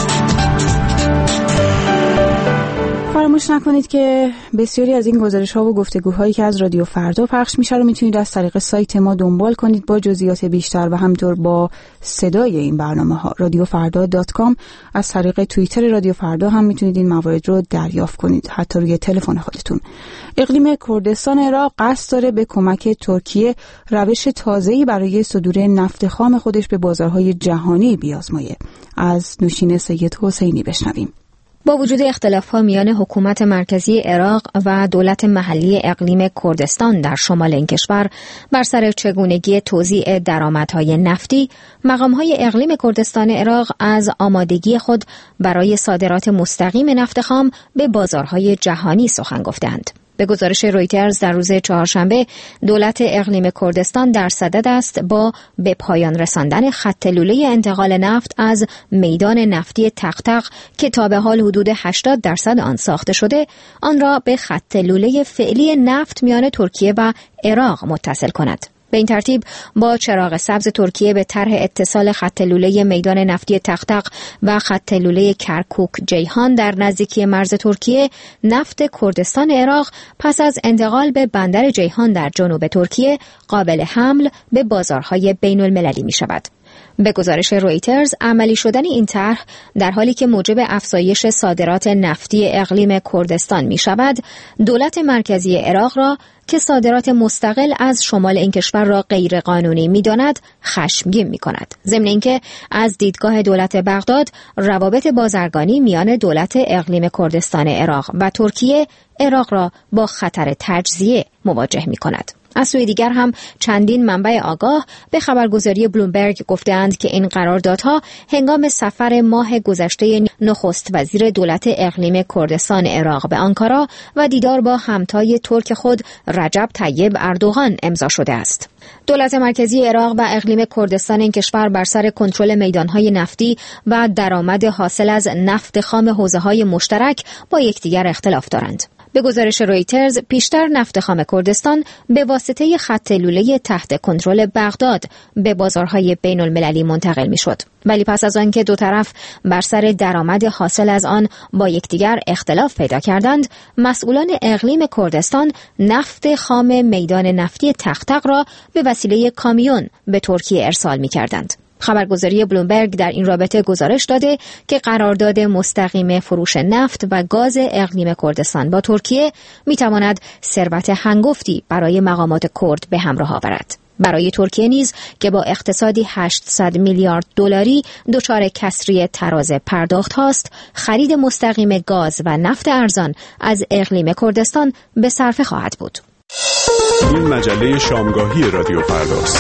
فراموش نکنید که بسیاری از این گزارش‌ها و گفتگوهایی که از رادیو فردا پخش میشه رو میتونید از طریق سایت ما دنبال کنید با جزئیات بیشتر و همینطور با صدای این برنامه‌ها. رادیو فردا دات کام. از طریق توییتر رادیو فردا هم میتونید این موارد رو دریافت کنید، حتی روی تلفن خودتون. اقلیم کردستان عراق قصد داره به کمک ترکیه روش تازه‌ای برای صدور نفت خام خودش به بازارهای جهانی بیازمایه. از نوشین سید حسینی بشنویم. با وجود اختلاف‌ها میان حکومت مرکزی عراق و دولت محلی اقلیم کردستان در شمال این کشور بر سر چگونگی توزیع درآمدهای نفتی، مقام‌های اقلیم کردستان عراق از آمادگی خود برای صادرات مستقیم نفت خام به بازارهای جهانی سخن گفتند. به گزارش رویترز در روز چهارشنبه، دولت اقلیم کردستان در صدد است با به پایان رساندن خط لوله انتقال نفت از میدان نفتی تقتق که تا به حال حدود هشتاد درصد آن ساخته شده، آن را به خط لوله فعلی نفت میان ترکیه و عراق متصل کند. به این ترتیب با چراغ سبز ترکیه به طرح اتصال خط لوله میدان نفتی تقتق و خط لوله کرکوک جیهان در نزدیکی مرز ترکیه، نفت کردستان عراق پس از انتقال به بندر جیهان در جنوب ترکیه قابل حمل به بازارهای بین المللی می شود. به گزارش رویترز، عملی شدن این طرح در حالی که موجب افزایش صادرات نفتی اقلیم کردستان می شود، دولت مرکزی عراق را که صادرات مستقل از شمال این کشور را غیر قانونی می داند، خشمگین می کند. ضمن اینکه از دیدگاه دولت بغداد، روابط بازرگانی میان دولت اقلیم کردستان عراق و ترکیه، عراق را با خطر تجزیه مواجه می کند. از سوی دیگر هم چندین منبع آگاه به خبرگزاری بلومبرگ گفتند که این قراردادها هنگام سفر ماه گذشته نخست وزیر دولت اقلیم کردستان عراق به آنکارا و دیدار با همتای ترک خود رجب طیب اردوغان امضا شده است. دولت مرکزی عراق و اقلیم کردستان این کشور بر سر کنترل میدانهای نفتی و درآمد حاصل از نفت خام حوزه‌های مشترک با یکدیگر اختلاف دارند. به گزارش رویترز، پیشتر نفت خام کردستان به واسطه خط لوله تحت کنترل بغداد به بازارهای بین المللی منتقل می شد. ولی پس از آن که دو طرف بر سر درآمد حاصل از آن با یکدیگر اختلاف پیدا کردند، مسئولان اقلیم کردستان نفت خام میدان نفتی تقتق را به وسیله کامیون به ترکیه ارسال می کردند. خبرگزاری بلومبرگ در این رابطه گزارش داده که قرارداد مستقیم فروش نفت و گاز اقلیم کردستان با ترکیه میتواند ثروت هنگفتی برای مقامات کرد به همراه آورد. برای ترکیه نیز که با اقتصادی هشتصد میلیارد دلاری دچار کسری تراز پرداخت هاست، خرید مستقیم گاز و نفت ارزان از اقلیم کردستان به صرفه خواهد بود. این مجله شامگاهی رادیو فرداست.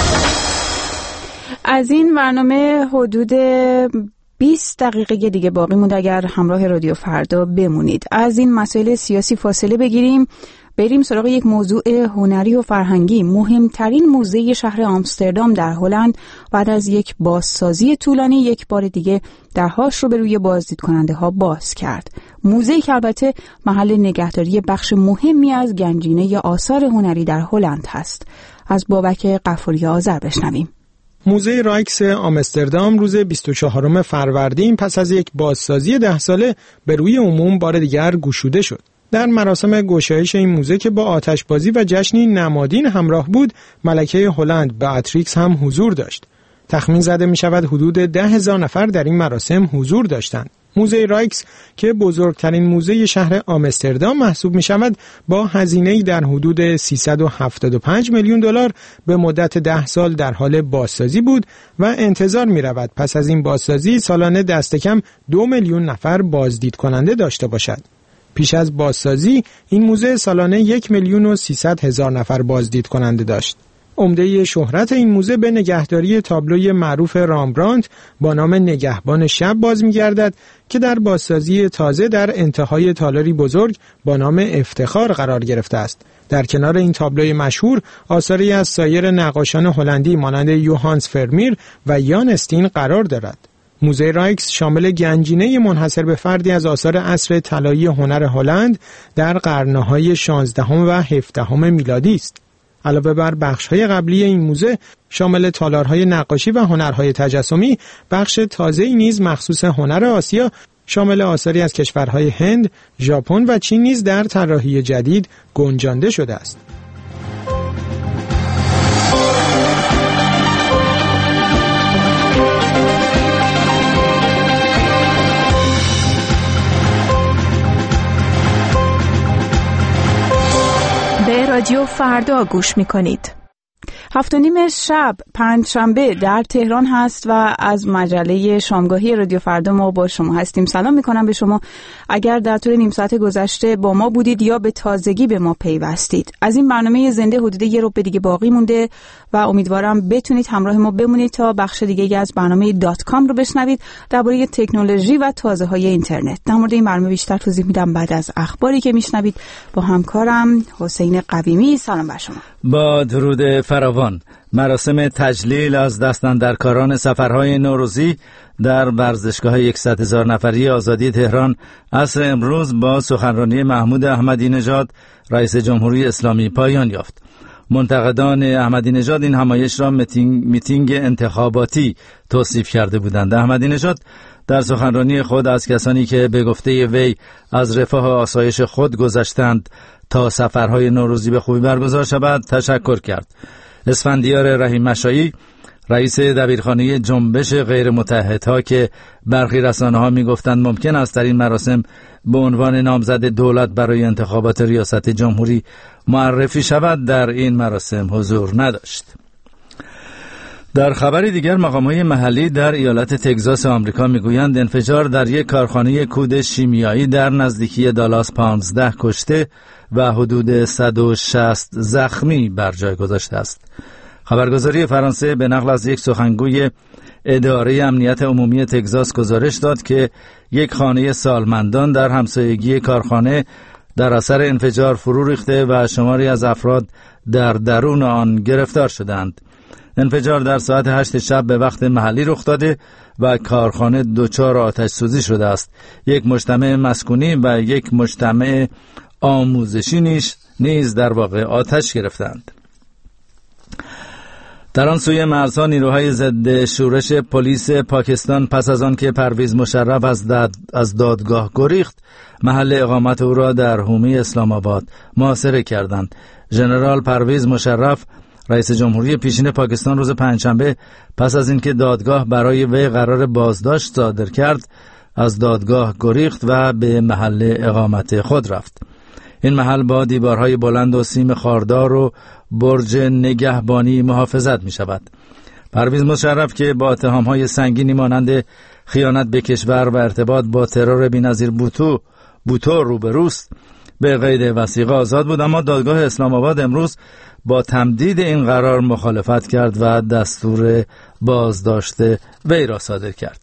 از این برنامه حدود بیست دقیقه دیگه باقی مونده اگر همراه رادیو فردا بمونید. از این مسائل سیاسی فاصله بگیریم، بریم سراغ یک موضوع هنری و فرهنگی. مهمترین موزه شهر آمستردام در هلند بعد از یک بازسازی طولانی یک بار دیگه درهاش رو به روی بازدید کننده ها باز کرد. موزه‌ای که البته محل نگهداری بخش مهمی از گنجینه آثار هنری در هلند هست. از بابک غفوری آذر بشنویم. موزه رایکس آمستردام روز بیست و چهارم فروردین پس از یک بازسازی ده ساله به روی عموم بار دیگر گشوده شد. در مراسم گشایش این موزه که با آتشبازی و جشنی نمادین همراه بود، ملکه هلند بیاتریکس هم حضور داشت. تخمین زده می شود حدود ده هزار نفر در این مراسم حضور داشتند. موزه رایکس که بزرگترین موزه شهر آمستردام محسوب می شود، با هزینه‌ای در حدود سیصد و هفتاد و پنج میلیون دلار به مدت ده سال در حال بازسازی بود و انتظار می رود پس از این بازسازی سالانه دست کم دو میلیون نفر بازدید کننده داشته باشد. پیش از بازسازی این موزه سالانه یک میلیون و سیصد هزار نفر بازدید کننده داشت. عمده شهرت این موزه به نگهداری تابلوی معروف رامبرانت با نام نگهبان شب باز می‌گردد که در بازسازی تازه در انتهای تالاری بزرگ با نام افتخار قرار گرفته است. در کنار این تابلوی مشهور آثاری از سایر نقاشان هلندی مانند یوهانس فرمیر و یان استین قرار دارد. موزه رایکس شامل گنجینه منحصر به فردی از آثار عصر طلایی هنر هلند در قرن‌های شانزدهم و هفدهم میلادی است. علاوه بر بخش‌های قبلی این موزه شامل تالارهای نقاشی و هنرهای تجسمی، بخش تازه‌ای نیز مخصوص هنر آسیا شامل آثاری از کشورهای هند، ژاپن و چین نیز در طراحی جدید گنجانده شده است. به رادیو فردا گوش می‌کنید. هفت و نیم شب پنجشنبه در تهران هست و از مجله شامگاهی رادیو فردا ما با شما هستیم. سلام میکنم به شما اگر در طول نیم ساعت گذشته با ما بودید یا به تازگی به ما پیوستید. از این برنامه زنده حدود یه ربع دیگه باقی مونده و امیدوارم بتونید همراه ما بمونید تا بخش دیگه از برنامه دات کام رو بشنوید درباره تکنولوژی و تازه های اینترنت. در مورد این برنامه بیشتر توضیح میدم بعد از اخباری که میشنوید با همکارم حسین قویمی. سلام بر شما. با درود فراوان. مراسم تجلیل از دستاندرکاران سفرهای نوروزی در ورزشگاه صد هزار نفری آزادی تهران عصر امروز با سخنرانی محمود احمدی نژاد رئیس جمهوری اسلامی پایان یافت. منتقدان احمدی نژاد این همایش را میتینگ, میتینگ انتخاباتی توصیف کرده بودند. احمدی نژاد در سخنرانی خود از کسانی که به گفته وی از رفاه و آسایش خود گذشتند تا سفرهای نوروزی به خوبی برگزار شود تشکر کرد. اسفندیار رحیم مشایی رئیس دبیرخانه جنبش غیر متحدها که برخی رسانه‌ها می‌گفتند ممکن است در این مراسم به عنوان نامزد دولت برای انتخابات ریاست جمهوری معرفی شود، در این مراسم حضور نداشت. در خبری دیگر مقام‌های محلی در ایالت تگزاس آمریکا میگویند انفجار در یک کارخانه کود شیمیایی در نزدیکی دالاس پانزده کشته و حدود صد و شصت زخمی بر جای گذاشته است. خبرگزاری فرانسه به نقل از یک سخنگوی اداره امنیت عمومی تگزاس گزارش داد که یک خانه سالمندان در همسایگی کارخانه در اثر انفجار فرو ریخته و شماری از افراد در درون آن گرفتار شدند. انفجار در ساعت هشت شب به وقت محلی رخ داده و کارخانه دچار آتش سوزی شده است. یک مجتمع مسکونی و یک مجتمع آموزشی نیز نیز در واقع آتش گرفتند. در آن سوی مرزها نیروهای ضد شورش پلیس پاکستان پس از آن که پرویز مشرف از, داد از دادگاه گریخت محل اقامت او را در حومه اسلام آباد محاصره کردند. ژنرال پرویز مشرف رئیس جمهوری پیشین پاکستان روز پنجشنبه پس از اینکه دادگاه برای وی قرار بازداشت صادر کرد از دادگاه گریخت و به محل اقامت خود رفت. این محل با دیوارهای بلند و سیم خاردار و برج نگهبانی محافظت می شود. پرویز مشرف که با اتهامهای سنگینی مانند خیانت به کشور و ارتباط با ترور بی‌نظیر بوتو بوتو روبروست به قید وثیقه آزاد بود، اما دادگاه اسلام آباد امروز با تمدید این قرار مخالفت کرد و دستور بازداشت وی را صادر کرد.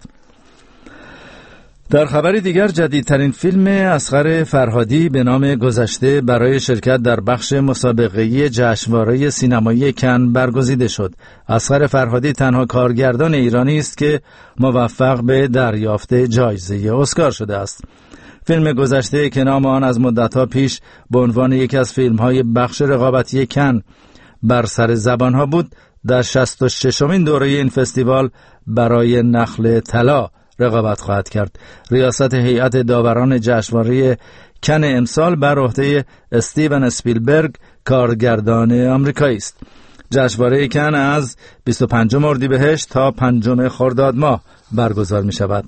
در خبری دیگر جدیدترین فیلم اصغر فرهادی به نام گذشته برای شرکت در بخش مسابقه‌ای جشنواره سینمایی کن برگزیده شد. اصغر فرهادی تنها کارگردان ایرانی است که موفق به دریافت جایزه اسکار شده است. فیلم گذشته که نام آن از مدت‌ها پیش به عنوان یکی از فیلم‌های بخش رقابتی کن بر سر زبان‌ها بود، در شصت و ششمین دوره این فستیوال برای نخل طلا رقابت خواهد کرد. ریاست هیئت داوران جشنواره کن امسال بر عهده استیون اسپیلبرگ کارگردان آمریکایی است. جشنواره کن از بیست و پنجم اردیبهشت تا پنجم خرداد ماه برگزار می شود.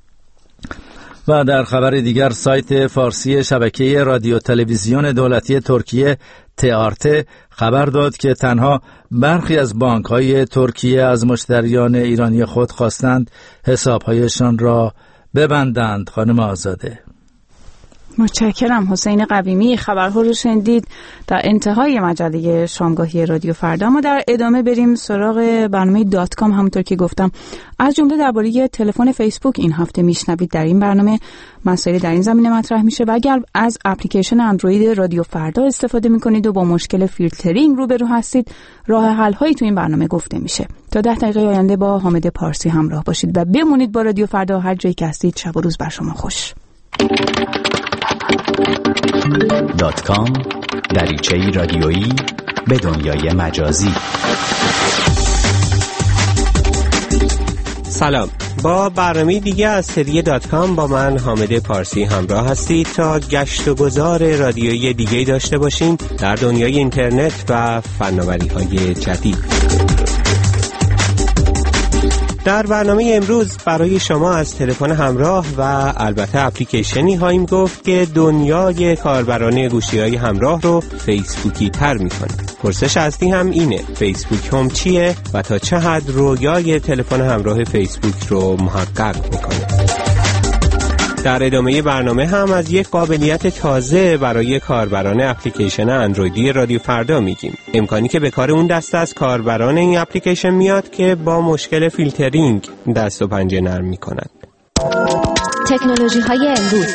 و در خبر دیگر سایت فارسی شبکه رادیو تلویزیون دولتی ترکیه تیارته خبر داد که تنها برخی از بانک‌های ترکیه از مشتریان ایرانی خود خواستند حساب‌هایشان را ببندند. خانم آزاده. متشکرم حسین قویمی. خبرها رو شنیدید در انتهای مجله شامگاهی رادیو فردا. ما در ادامه بریم سراغ برنامه دات کام. همونطور که گفتم از جمله درباره تلفن فیسبوک این هفته میشنوید. در این برنامه مسائل در این زمینه مطرح میشه و اگر از اپلیکیشن اندروید رادیو فردا استفاده میکنید و با مشکل فیلترینگ روبرو هستید، راه حل هایی تو این برنامه گفته میشه. تا ده دقیقه آینده با حامد پارسی همراه باشید و بمونید با رادیو فردا. هر جایی که هستید شب و روز بر شما خوش. دات کام دریچه‌ای رادیویی به دنیای مجازی. سلام، با برنامه دیگه از سری دات کام با من حامد پارسی همراه هستید تا گشت و گذار رادیویی دیگه داشته باشیم در دنیای اینترنت و فناوری‌های جدید. در برنامه امروز برای شما از تلفن همراه و البته اپلیکیشنی هاییم گفت که دنیای کاربران گوشی‌های همراه رو فیسبوکی تر می‌کنه. پرسش اصلی هم اینه: فیسبوک هم چیه و تا چه حد رویای تلفن همراه فیسبوک رو محقق می‌کنه؟ در ادامه برنامه هم از یک قابلیت تازه برای کاربران اپلیکیشن اندرویدی رادیو فردا میگیم. امکانی که به کار اون دسته از کاربران این اپلیکیشن میاد که با مشکل فیلترینگ دست و پنجه نرم میکنند. تکنولوژی های امروز.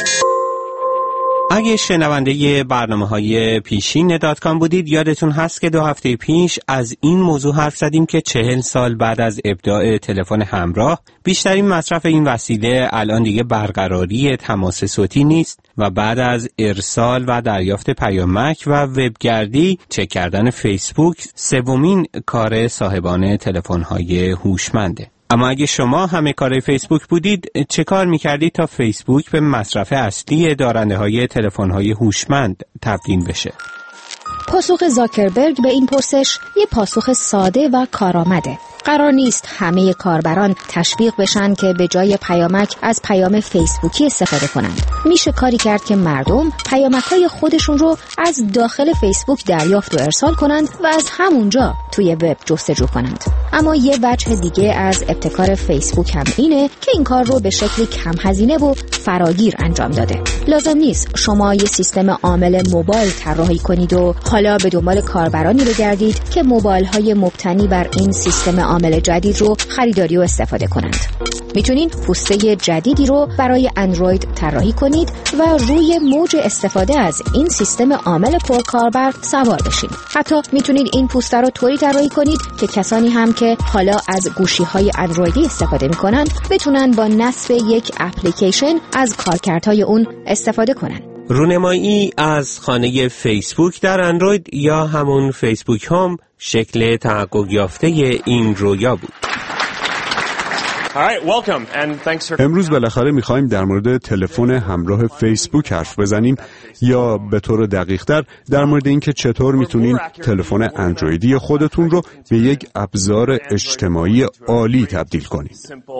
اگه شنونده برنامه‌های پیشین دات کام بودید یادتون هست که دو هفته پیش از این موضوع حرف زدیم که چهل سال بعد از ابداع تلفن همراه بیشترین مصرف این وسیله الان دیگه برقراری تماس صوتی نیست و بعد از ارسال و دریافت پیامک و وبگردی چک کردن فیسبوک سومین کار صاحبان تلفن‌های هوشمنده. اما اگه شما همه کار فیسبوک بودید چه کار میکردید تا فیسبوک به مصرف اصلی دارنده های تلفن های هوشمند تبدیل بشه؟ پاسخ زاکربرگ به این پرسش یه پاسخ ساده و کارآمده. قرار نیست همه کاربران تشویق بشن که به جای پیامک از پیام فیسبوکی استفاده کنند. میشه کاری کرد که مردم پیامک‌های خودشون رو از داخل فیسبوک دریافت و ارسال کنند و از همونجا توی وب جستجو کنند. اما یه وجه دیگه از ابتکار فیسبوک هم اینه که این کار رو به شکلی کم هزینه و فراگیر انجام داده. لازم نیست شما یه سیستم عامل موبایل طراحی کنید و حالا به دنبال کاربرانی بگردید که موبایل‌های مبتنی بر این سیستم عامل جدید رو خریداری و استفاده کنند. میتونید پوسته جدیدی رو برای اندروید طراحی کنید و روی موج استفاده از این سیستم عامل پرکاربر سوار بشید. حتی میتونید این پوسته رو طوری طراحی کنید که کسانی هم که حالا از گوشی‌های اندرویدی استفاده میکنن بتونن با نصب یک اپلیکیشن از کارکردهای اون استفاده کنن. رونمایی از خانه فیسبوک در اندروید یا همون فیسبوک هوم شکل تحقق یافته این رویا بود. امروز بالاخره میخوایم در مورد تلفن همراه فیسبوک حرف بزنیم یا به طور دقیق‌تر در مورد اینکه چطور میتونین تلفن اندرویدی خودتون رو به یک ابزار اجتماعی عالی تبدیل کنین.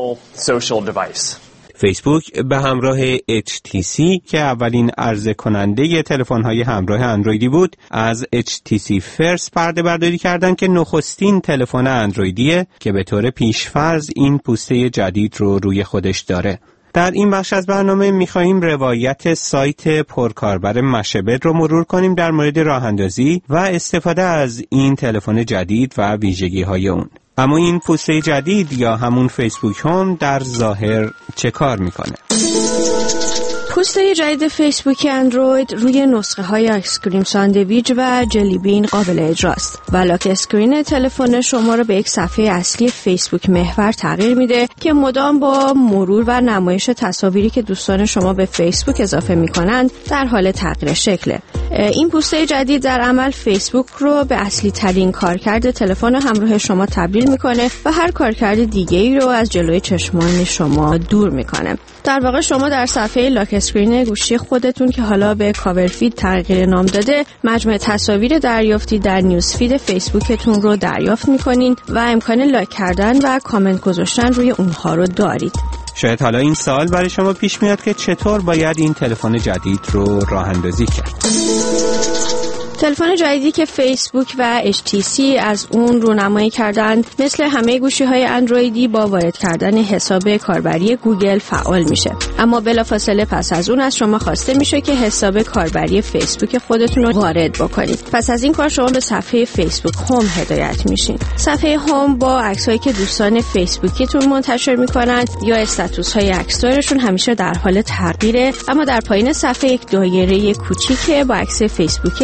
فیسبوک به همراه اچ تی سی که اولین عرضه کننده تلفن‌های همراه اندرویدی بود از اچ تی سی فرست پرده برداری کردن که نخستین تلفن اندرویدیه که به طور پیشفرض این پوسته جدید رو روی خودش داره. در این بخش از برنامه می‌خواهیم روایت سایت پرکاربر مشبل رو مرور کنیم در مورد راه‌اندازی و استفاده از این تلفن جدید و ویژگی‌های اون. اما این پوسته جدید یا همون فیسبوک هوم در ظاهر چه کار میکنه؟ پوسته جدید فیسبوک اندروید روی نسخه های آیسکریم ساندویچ و جلی بین قابل اجراست و لاک اسکرین تلفن شما رو به یک صفحه اصلی فیسبوک محور تغییر میده که مدام با مرور و نمایش تصاویری که دوستان شما به فیسبوک اضافه میکنند در حال تغییر شکله. این پوسته جدید در عمل فیسبوک رو به اصلی ترین کارکرد تلفن همراه شما تبدیل میکنه و هر کارکرد دیگه‌ای رو از جلوی چشمان شما دور میکنه. در واقع شما در صفحه لاک اسکرین گوشی خودتون که حالا به کاورفید تغییر نام داده مجموعه تصاویر دریافتی در نیوز فید فیسبوکتون رو دریافت میکنین و امکان لایک کردن و کامنت گذاشتن روی اونها رو دارید. شاید حالا این سوال برای شما پیش میاد که چطور باید این تلفن جدید رو راه اندازی کرد. تلفن جدیدی که فیسبوک و اچ تی سی از اون رونمایی کردند مثل همه گوشی‌های اندرویدی با وارد کردن حساب کاربری گوگل فعال میشه. اما بلافاصله پس از اون از شما خواسته میشه که حساب کاربری فیسبوک خودتون رو وارد بکنید. پس از این کار شما به صفحه فیسبوک هوم هدایت میشین. صفحه هوم با عکسایی که دوستان فیسبوکیتون منتشر میکنن یا استاتوس‌های عکس‌دارشون همیشه در حال تغییره، اما در پایین صفحه یک دایره کوچیکه با عکس فیسبوک شما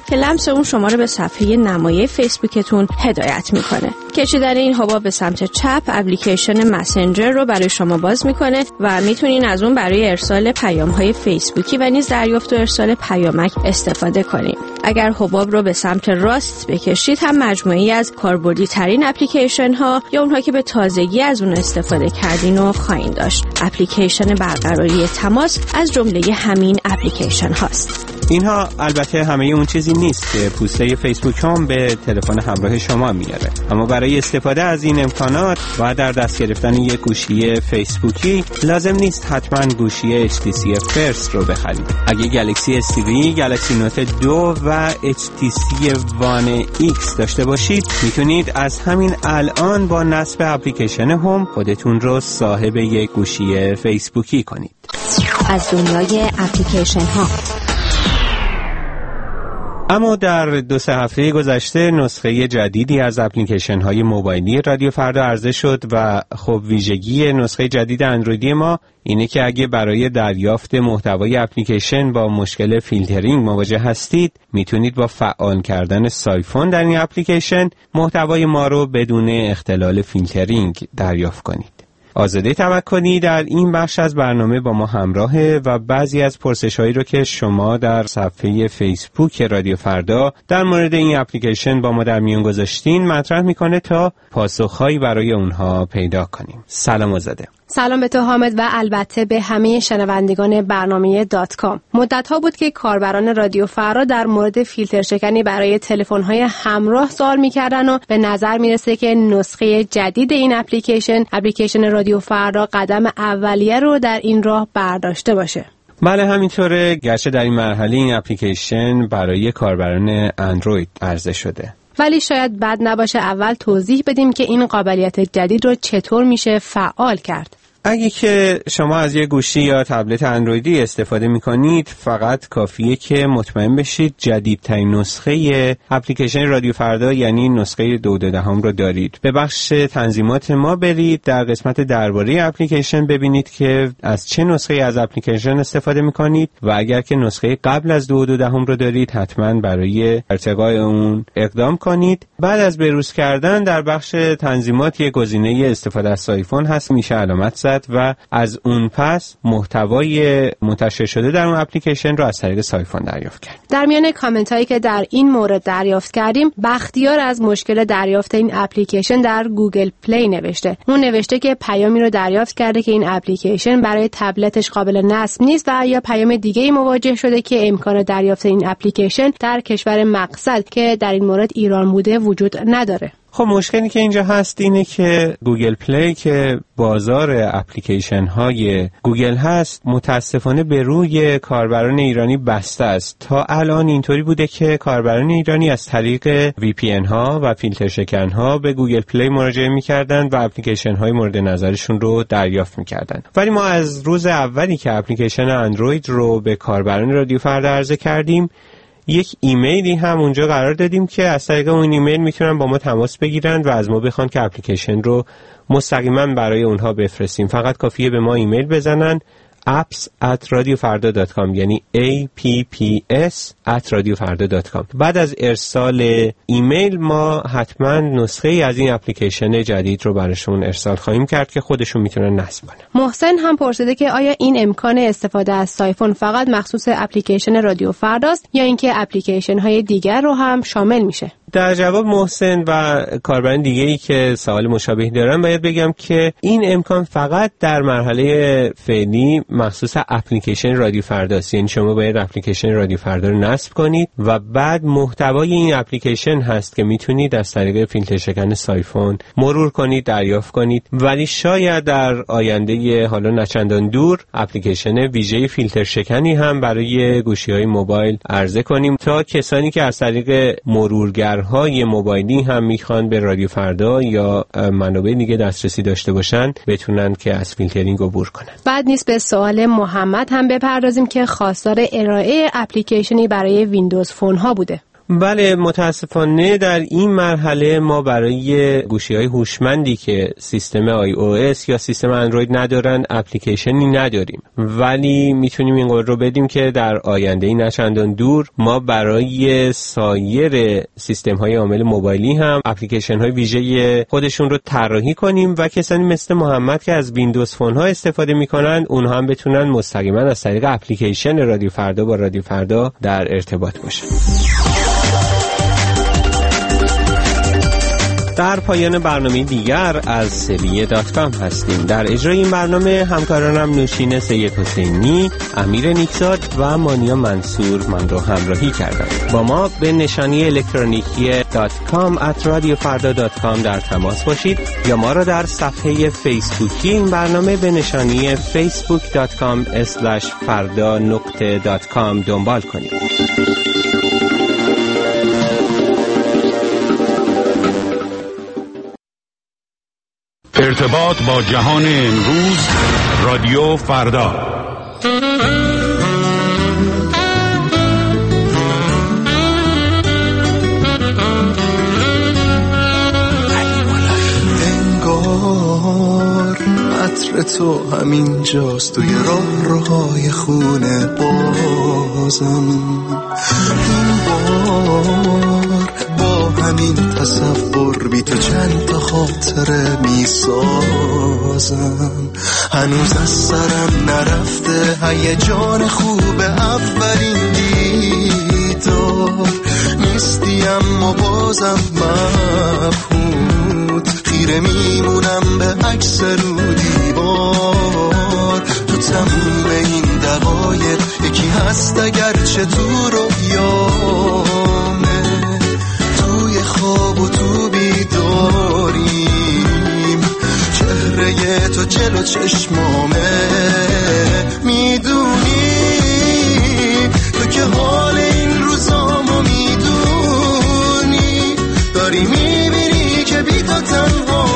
که لمس اون شما رو به صفحه نمایی فیسبوکتون هدایت میکنه. کشیدن این حباب به سمت چپ اپلیکیشن مسنجر رو برای شما باز میکنه و میتونین از اون برای ارسال پیام‌های فیسبوکی و نیز دریافت و ارسال پیامک استفاده کنین. اگر حباب رو به سمت راست بکشید هم مجموعه‌ای از کاربردی ترین اپلیکیشن ها یا اونها که به تازگی از اون استفاده کردین رو خواهید داشت. اپلیکیشن برقراری تماس از جمله همین اپلیکیشن هاست. اینها البته همه اون چیزی نیست که پوسته فیسبوک هم به تلفن همراه شما میاره، اما برای استفاده از این امکانات و در دست گرفتن یک گوشی فیسبوکی لازم نیست حتما گوشی اچ تی سی فرست رو بخرید. اگه گلکسی اس سی، گلکسی نوت دو و اچ تی سی وان ایکس داشته باشید میتونید از همین الان با نصب اپلیکیشن هم خودتون رو صاحب یک گوشی فیسبوکی کنید. از دنیای اپلیکیشن ها. اما در دو سه هفته گذشته نسخه جدیدی از اپلیکیشن های موبایلی رادیو فردا عرضه شد و خب ویژگی نسخه جدید اندرویدی ما اینه که اگه برای دریافت محتوای اپلیکیشن با مشکل فیلترینگ مواجه هستید میتونید با فعال کردن سایفون در این اپلیکیشن محتوای ما رو بدون اختلال فیلترینگ دریافت کنید. آزاده توکلی در این بخش از برنامه با ما همراهه و بعضی از پرسش‌هایی رو که شما در صفحه فیسبوک رادیو فردا در مورد این اپلیکیشن با ما در میون گذاشتین مطرح میکنه تا پاسخ‌هایی برای اونها پیدا کنیم. سلام آزاده. سلام به تو حامد و البته به همه شنوندگان برنامه دات کام. مدت‌ها بود که کاربران رادیو فردا در مورد فیلتر شکنی برای تلفن‌های همراه سوال می‌کردن و به نظر میرسه که نسخه جدید این اپلیکیشن، اپلیکیشن رادیو فردا قدم اولیه رو در این راه برداشته باشه. بله همینطوره، گرچه در این مرحله این اپلیکیشن برای کاربران اندروید عرضه شده. ولی شاید بد نباشه اول توضیح بدیم که این قابلیت جدید رو چطور میشه فعال کرد. اگه که شما از یک گوشی یا تبلت اندرویدی استفاده میکنید فقط کافیه که مطمئن بشید جدیدترین نسخه اپلیکیشن رادیو فردا یعنی نسخه دو دهم رو دارید. به بخش تنظیمات ما برید، در قسمت درباره اپلیکیشن ببینید که از چه نسخه از اپلیکیشن استفاده میکنید و اگر که نسخه قبل از دو دهم رو دارید حتما برای ارتقای اون اقدام کنید. بعد از بروز کردن در بخش تنظیمات یک گزینه استفاده از آیفون هست، میشه علامت زد و از اون پس محتوای منتشر شده در اون اپلیکیشن رو از طریق سایفون دریافت کرد. در میان کامنت هایی که در این مورد دریافت کردیم، بختیار از مشکل دریافت این اپلیکیشن در گوگل پلی نوشته. اون نوشته که پیامی رو دریافت کرده که این اپلیکیشن برای تبلتش قابل نصب نیست و یا پیام دیگه‌ای مواجه شده که امکان دریافت این اپلیکیشن در کشور مقصد که در این مورد ایران بوده وجود نداره. خب مشکلی که اینجا هست اینه که گوگل پلی که بازار اپلیکیشن های گوگل هست متاسفانه به روی کاربران ایرانی بسته است. تا الان اینطوری بوده که کاربران ایرانی از طریق وی پی ان ها و فیلتر شکن ها به گوگل پلی مراجعه می‌کردند و اپلیکیشن های مورد نظرشون رو دریافت می‌کردند. ولی ما از روز اولی که اپلیکیشن اندروید رو به کاربران رادیو فردا عرضه کردیم یک ایمیلی هم اونجا قرار دادیم که از طریق اون ایمیل میتونن با ما تماس بگیرن و از ما بخوان که اپلیکیشن رو مستقیما برای اونها بفرستیم. فقط کافیه به ما ایمیل بزنن apps at radiofarda dot com یعنی apps at radiofarda dot com. بعد از ارسال ایمیل ما حتما نسخه از این اپلیکیشن جدید رو براشون ارسال خواهیم کرد که خودشون میتونن نصب کنن. محسن هم پرسیده که آیا این امکان استفاده از سایفون فقط مخصوص اپلیکیشن رادیو فرداست یا اینکه اپلیکیشن های دیگر رو هم شامل میشه؟ در جواب محسن و کاربران دیگه‌ای که سوال مشابه دارن باید بگم که این امکان فقط در مرحله فعلی مخصوص اپلیکیشن رادیو فرداست. یعنی شما باید اپلیکیشن رادیو فردا رو نصب کنید و بعد محتوای این اپلیکیشن هست که میتونید از طریق فیلتر شکن سایفون مرور کنید، دریافت کنید. ولی شاید در آینده حالا نچندان دور اپلیکیشن ویژه فیلتر شکنی هم برای گوشی‌های موبایل عرضه کنیم تا کسانی که از طریق مرورگر های موبایلی هم میخوان به رادیو فردا یا منابع دیگه دسترسی داشته باشن بتونن که از فیلترینگ عبور کنن. بعد نیست به سوال محمد هم بپردازیم که خواستار ارائه اپلیکیشنی برای ویندوز فون ها بوده. بله، متاسفانه در این مرحله ما برای گوشی‌های هوشمندی که سیستم آی او اس یا سیستم اندروید ندارن اپلیکیشنی نداریم، ولی میتونیم این قول رو بدیم که در آینده نه چندان دور ما برای سایر سیستم‌های عامل موبایلی هم اپلیکیشن‌های ویژه خودشون رو طراحی کنیم و کسانی مثل محمد که از ویندوز فون‌ها استفاده می‌کنن اونها هم بتونن مستقیما از طریق اپلیکیشن رادیو فردا با رادیو فردا در ارتباط باشن. در پایان برنامه دیگر از سویه دات کام هستیم. در اجرای این برنامه همکارانم نوشین سید حسینی، امیر نیکزاد و مانیا منصور من رو همراهی کردند. با ما به نشانی الکترونیکی دات کام ات رادیو فردا دات کام در تماس باشید یا ما را در صفحه فیسبوکی این برنامه به نشانی فیسبوک دات کام اسلش فردا نقطه دات کام دنبال کنید. ارتباط با جهان امروز، رادیو فردا. انگار عطر تو همین جاست توی راه روهای خونه بازم، این بار با همین تصور بی تو چند تا خاطره می سازم. هنوز از سرم نرفته هیجان خوب اولین دیدار، نیستی اما بازم مبهوت، خیره میمونم به عکس رو دیوار. تو تموم این دقایق یکی هست اگرچه تو رویامه، توی خواب و تو بیداریم، چهره تو جلو چشمامه. میدونی تو که حال این روزامو میدونی، داری میبینی که بی تو تنها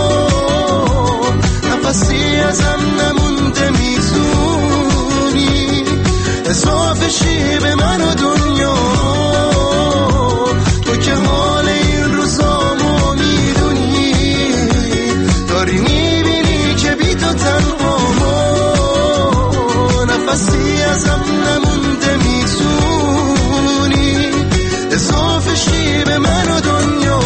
نفسی ازم نمونده، میتونی اضافه شی به من و دنیا. تو که حال این روزامو میدونی، داری میبینی که بی تو تنها نفسی ازم نمونده، میتونی اضافه شی به من و دنیا.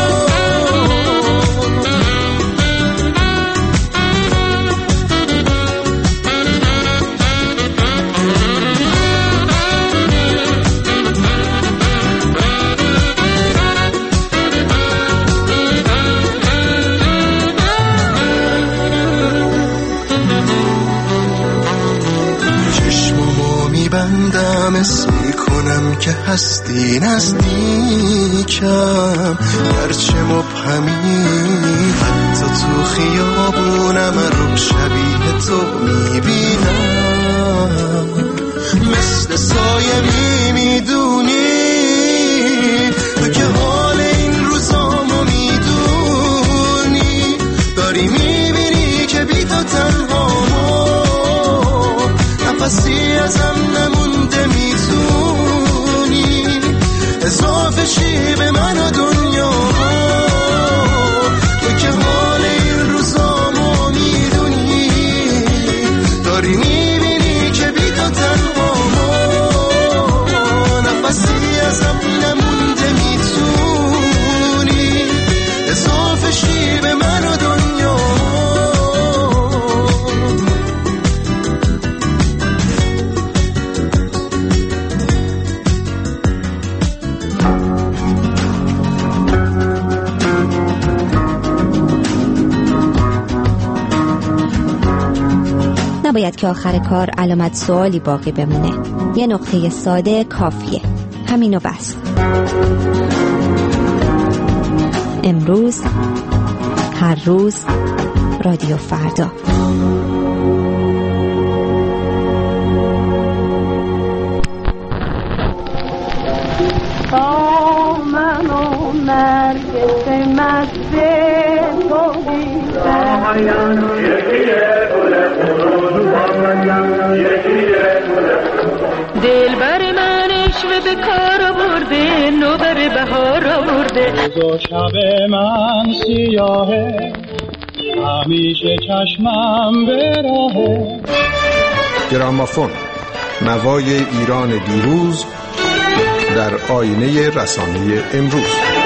بندم اسم میکنم که هستی نزدیکم، هرچه مبهمی حتی تو خیابونم رو شبیه تو میبینم، مثل سایه میمیدونی. تو که حال این روزامو میدونی، داری میبینی که بی تو تنها نفسی ازم نمونده، میتونی اضافه شی به من و دنیا. تو که حال این روزامو میدونی، داری میبینی که بی تو تنها نفسی ازم نمونده، میتونی اضافه شی به من و دنیا. نباید که آخر کار علامت سوالی باقی بمونه. یه نقطه ساده کافیه، همینو بس. امروز، هر روز، رادیو فردا. با من و نرگس مزه تو دیدم، دل بر من عشق به کار آورده نوبر بهار آورده روز و شب من سیاهه همیشه چشمم به راهه. گرامافون، نوای ایران دیروز در آینه رسانه امروز.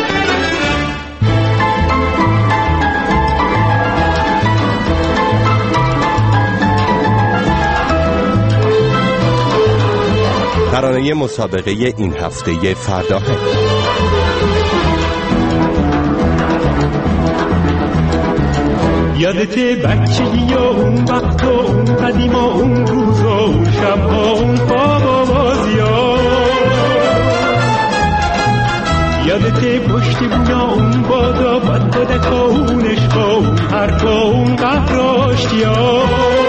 ترانه مسابقه این هفته فرداهنگ. یادته بچگی و اون وقت و اون قدیم و اون روز و اون شب و اون خواب و بازی ها. یادته پشت بونا اون بادا بد بدک و اون عشق و اون حرف و اون قهر و آشتی ها.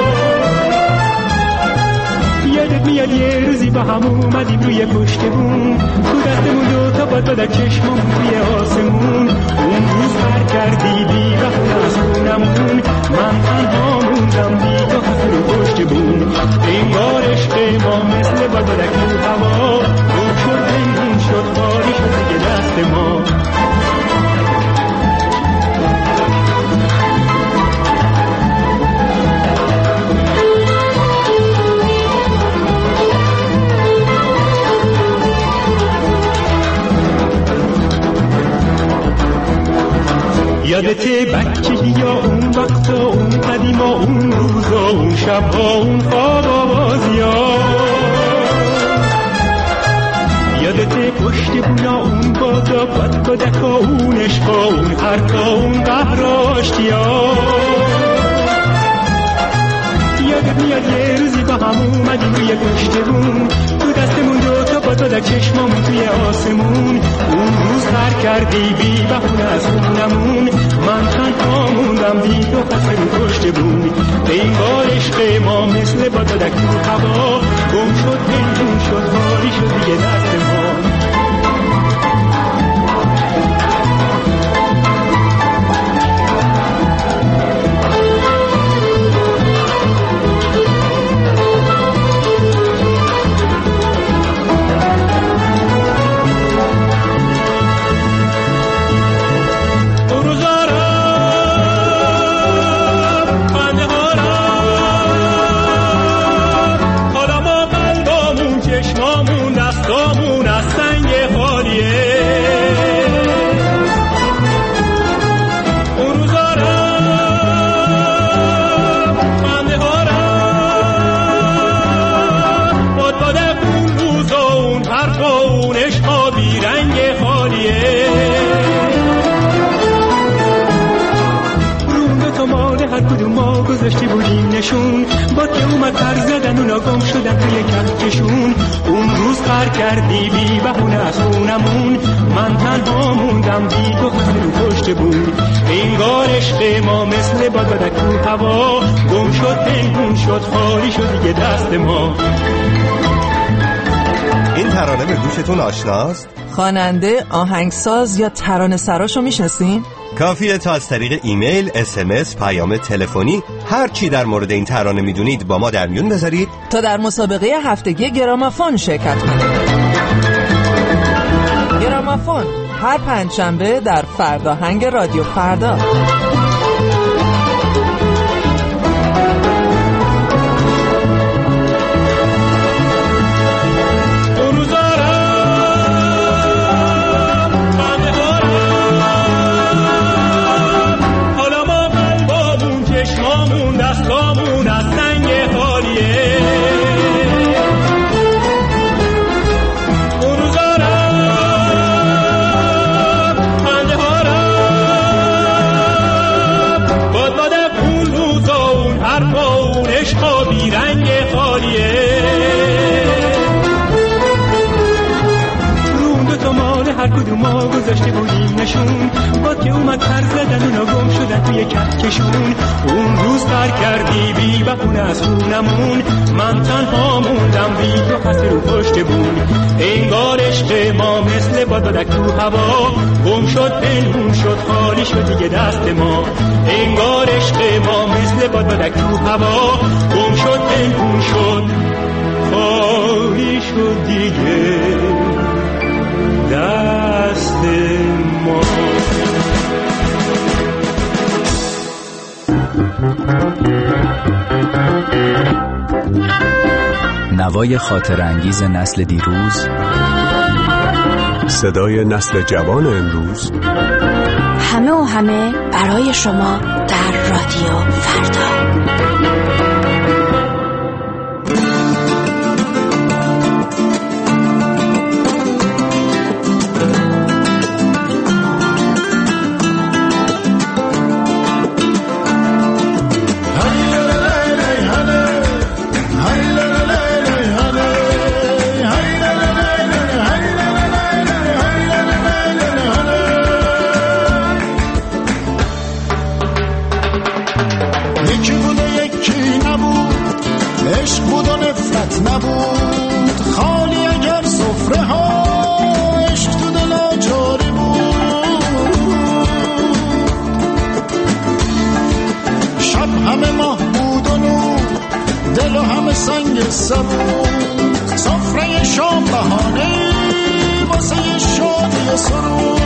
یادت میاد یه روزی با هم اومدیم روی پشت بون تو دستمون دوتا باد بدک چشممون توی آسمون. اون روز پر کردی بی بخون از خونمون من تنها موندم بی تو خفر و پشت بون. این بار عشق ما مثل باد بدک تو هوا گم شد پنهون شد خالی شد دیگه دست ما. یادته بچگی یا اون وقت و اون قدیم و اون روز و اون شب و اون خواب و بازی ها. یادته پشت بونا اون بادا بد بدک و اون عشق و اون حرف و اون قهر و آشتی ها. یادت میاد یه روزی با هم اومدیم روی پشت بون تو دستمون دوتا باد بدک چشممون توی آسمون. اون روز پر کردی بی بهونه از خونمون من تنها موندم بی تو خسته رو پشت بون. این بار عشق ما مثل باد بدک تو هوا گم شد پنهون شد خالی شد دیگه دست ما. گذاشتی بودیم نشون با که اومد پر زدن اونا گم شدن توی کفکشون. اون روز پر کردی بی بهونه از خونمون من تنها موندم بی تو خسته رو پشت بون. انگار عشق ما مثل باد بدک تو هوا گم شد پنهون شد خالی شد دیگه دست ما. این ترانه به گوشتون آشناست؟ خواننده، آهنگساز یا ترانه سراشو میشناسین؟ کافیه تا از طریق ایمیل، اس ام اس، پیام تلفنی هر چی در مورد این ترانه میدونید با ما در میون بذارید تا در مسابقه هفتگی گرامافون شرکت کنید. گرامافون هر پنجشنبه در فرداهنگ رادیو فردا. ما گذاشته بودیم نشون با که اومد پر زدن اونا گم شدن توی کفکشون. اون روز پر کردی بی بهونه از خونمون من تنها موندم بی تو خسته رو پشت بون. انگار عشق ما مثل باد بدک تو هوا گم شد پنهون شد خالی شد دیگه دست ما. انگار عشق ما مثل باد بدک تو هوا گم شد پنهون شد خالی شد دیگه دست ما. نوای خاطر انگیز نسل دیروز، صدای نسل جوان امروز، همه و همه برای شما در رادیو فردا. سفره شام بهانه واسه شادی سرور.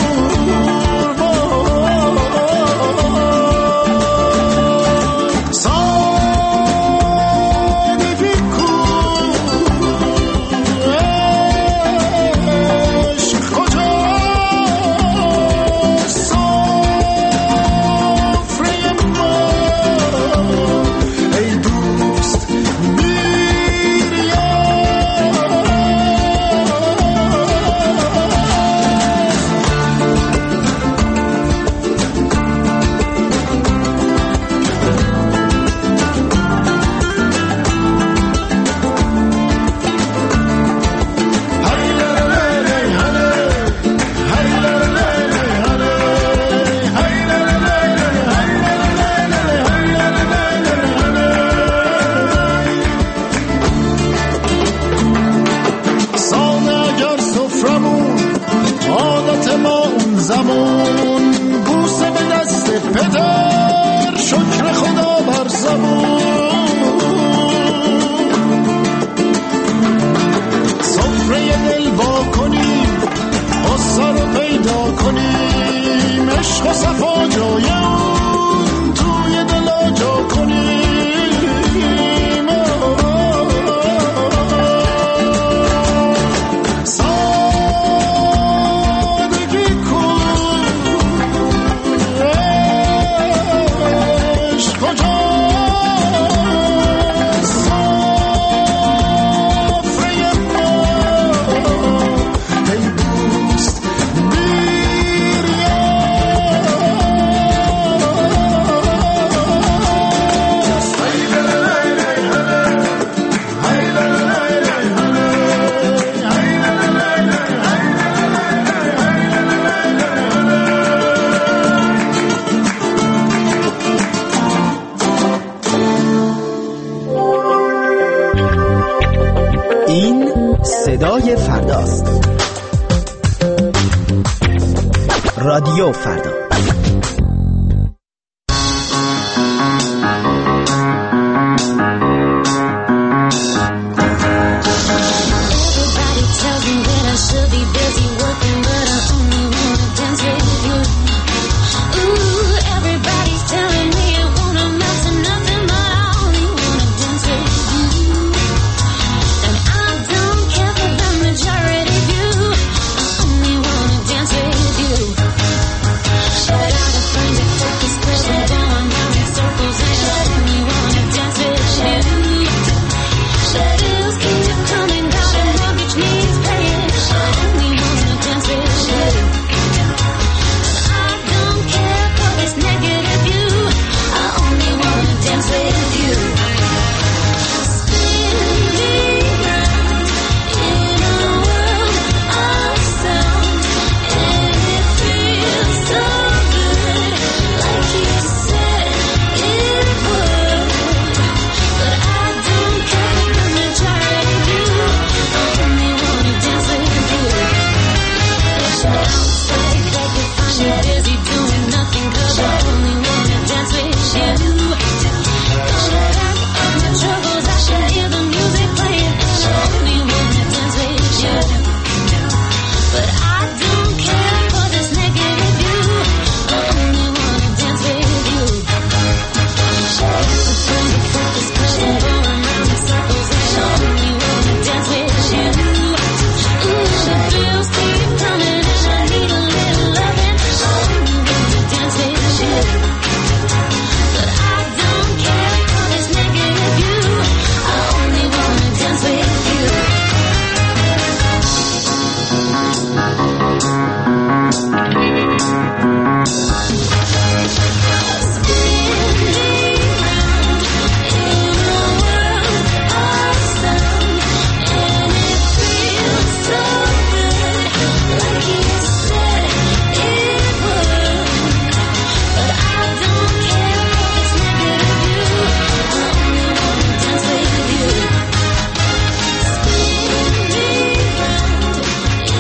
صدای فرداست. رادیو فردا.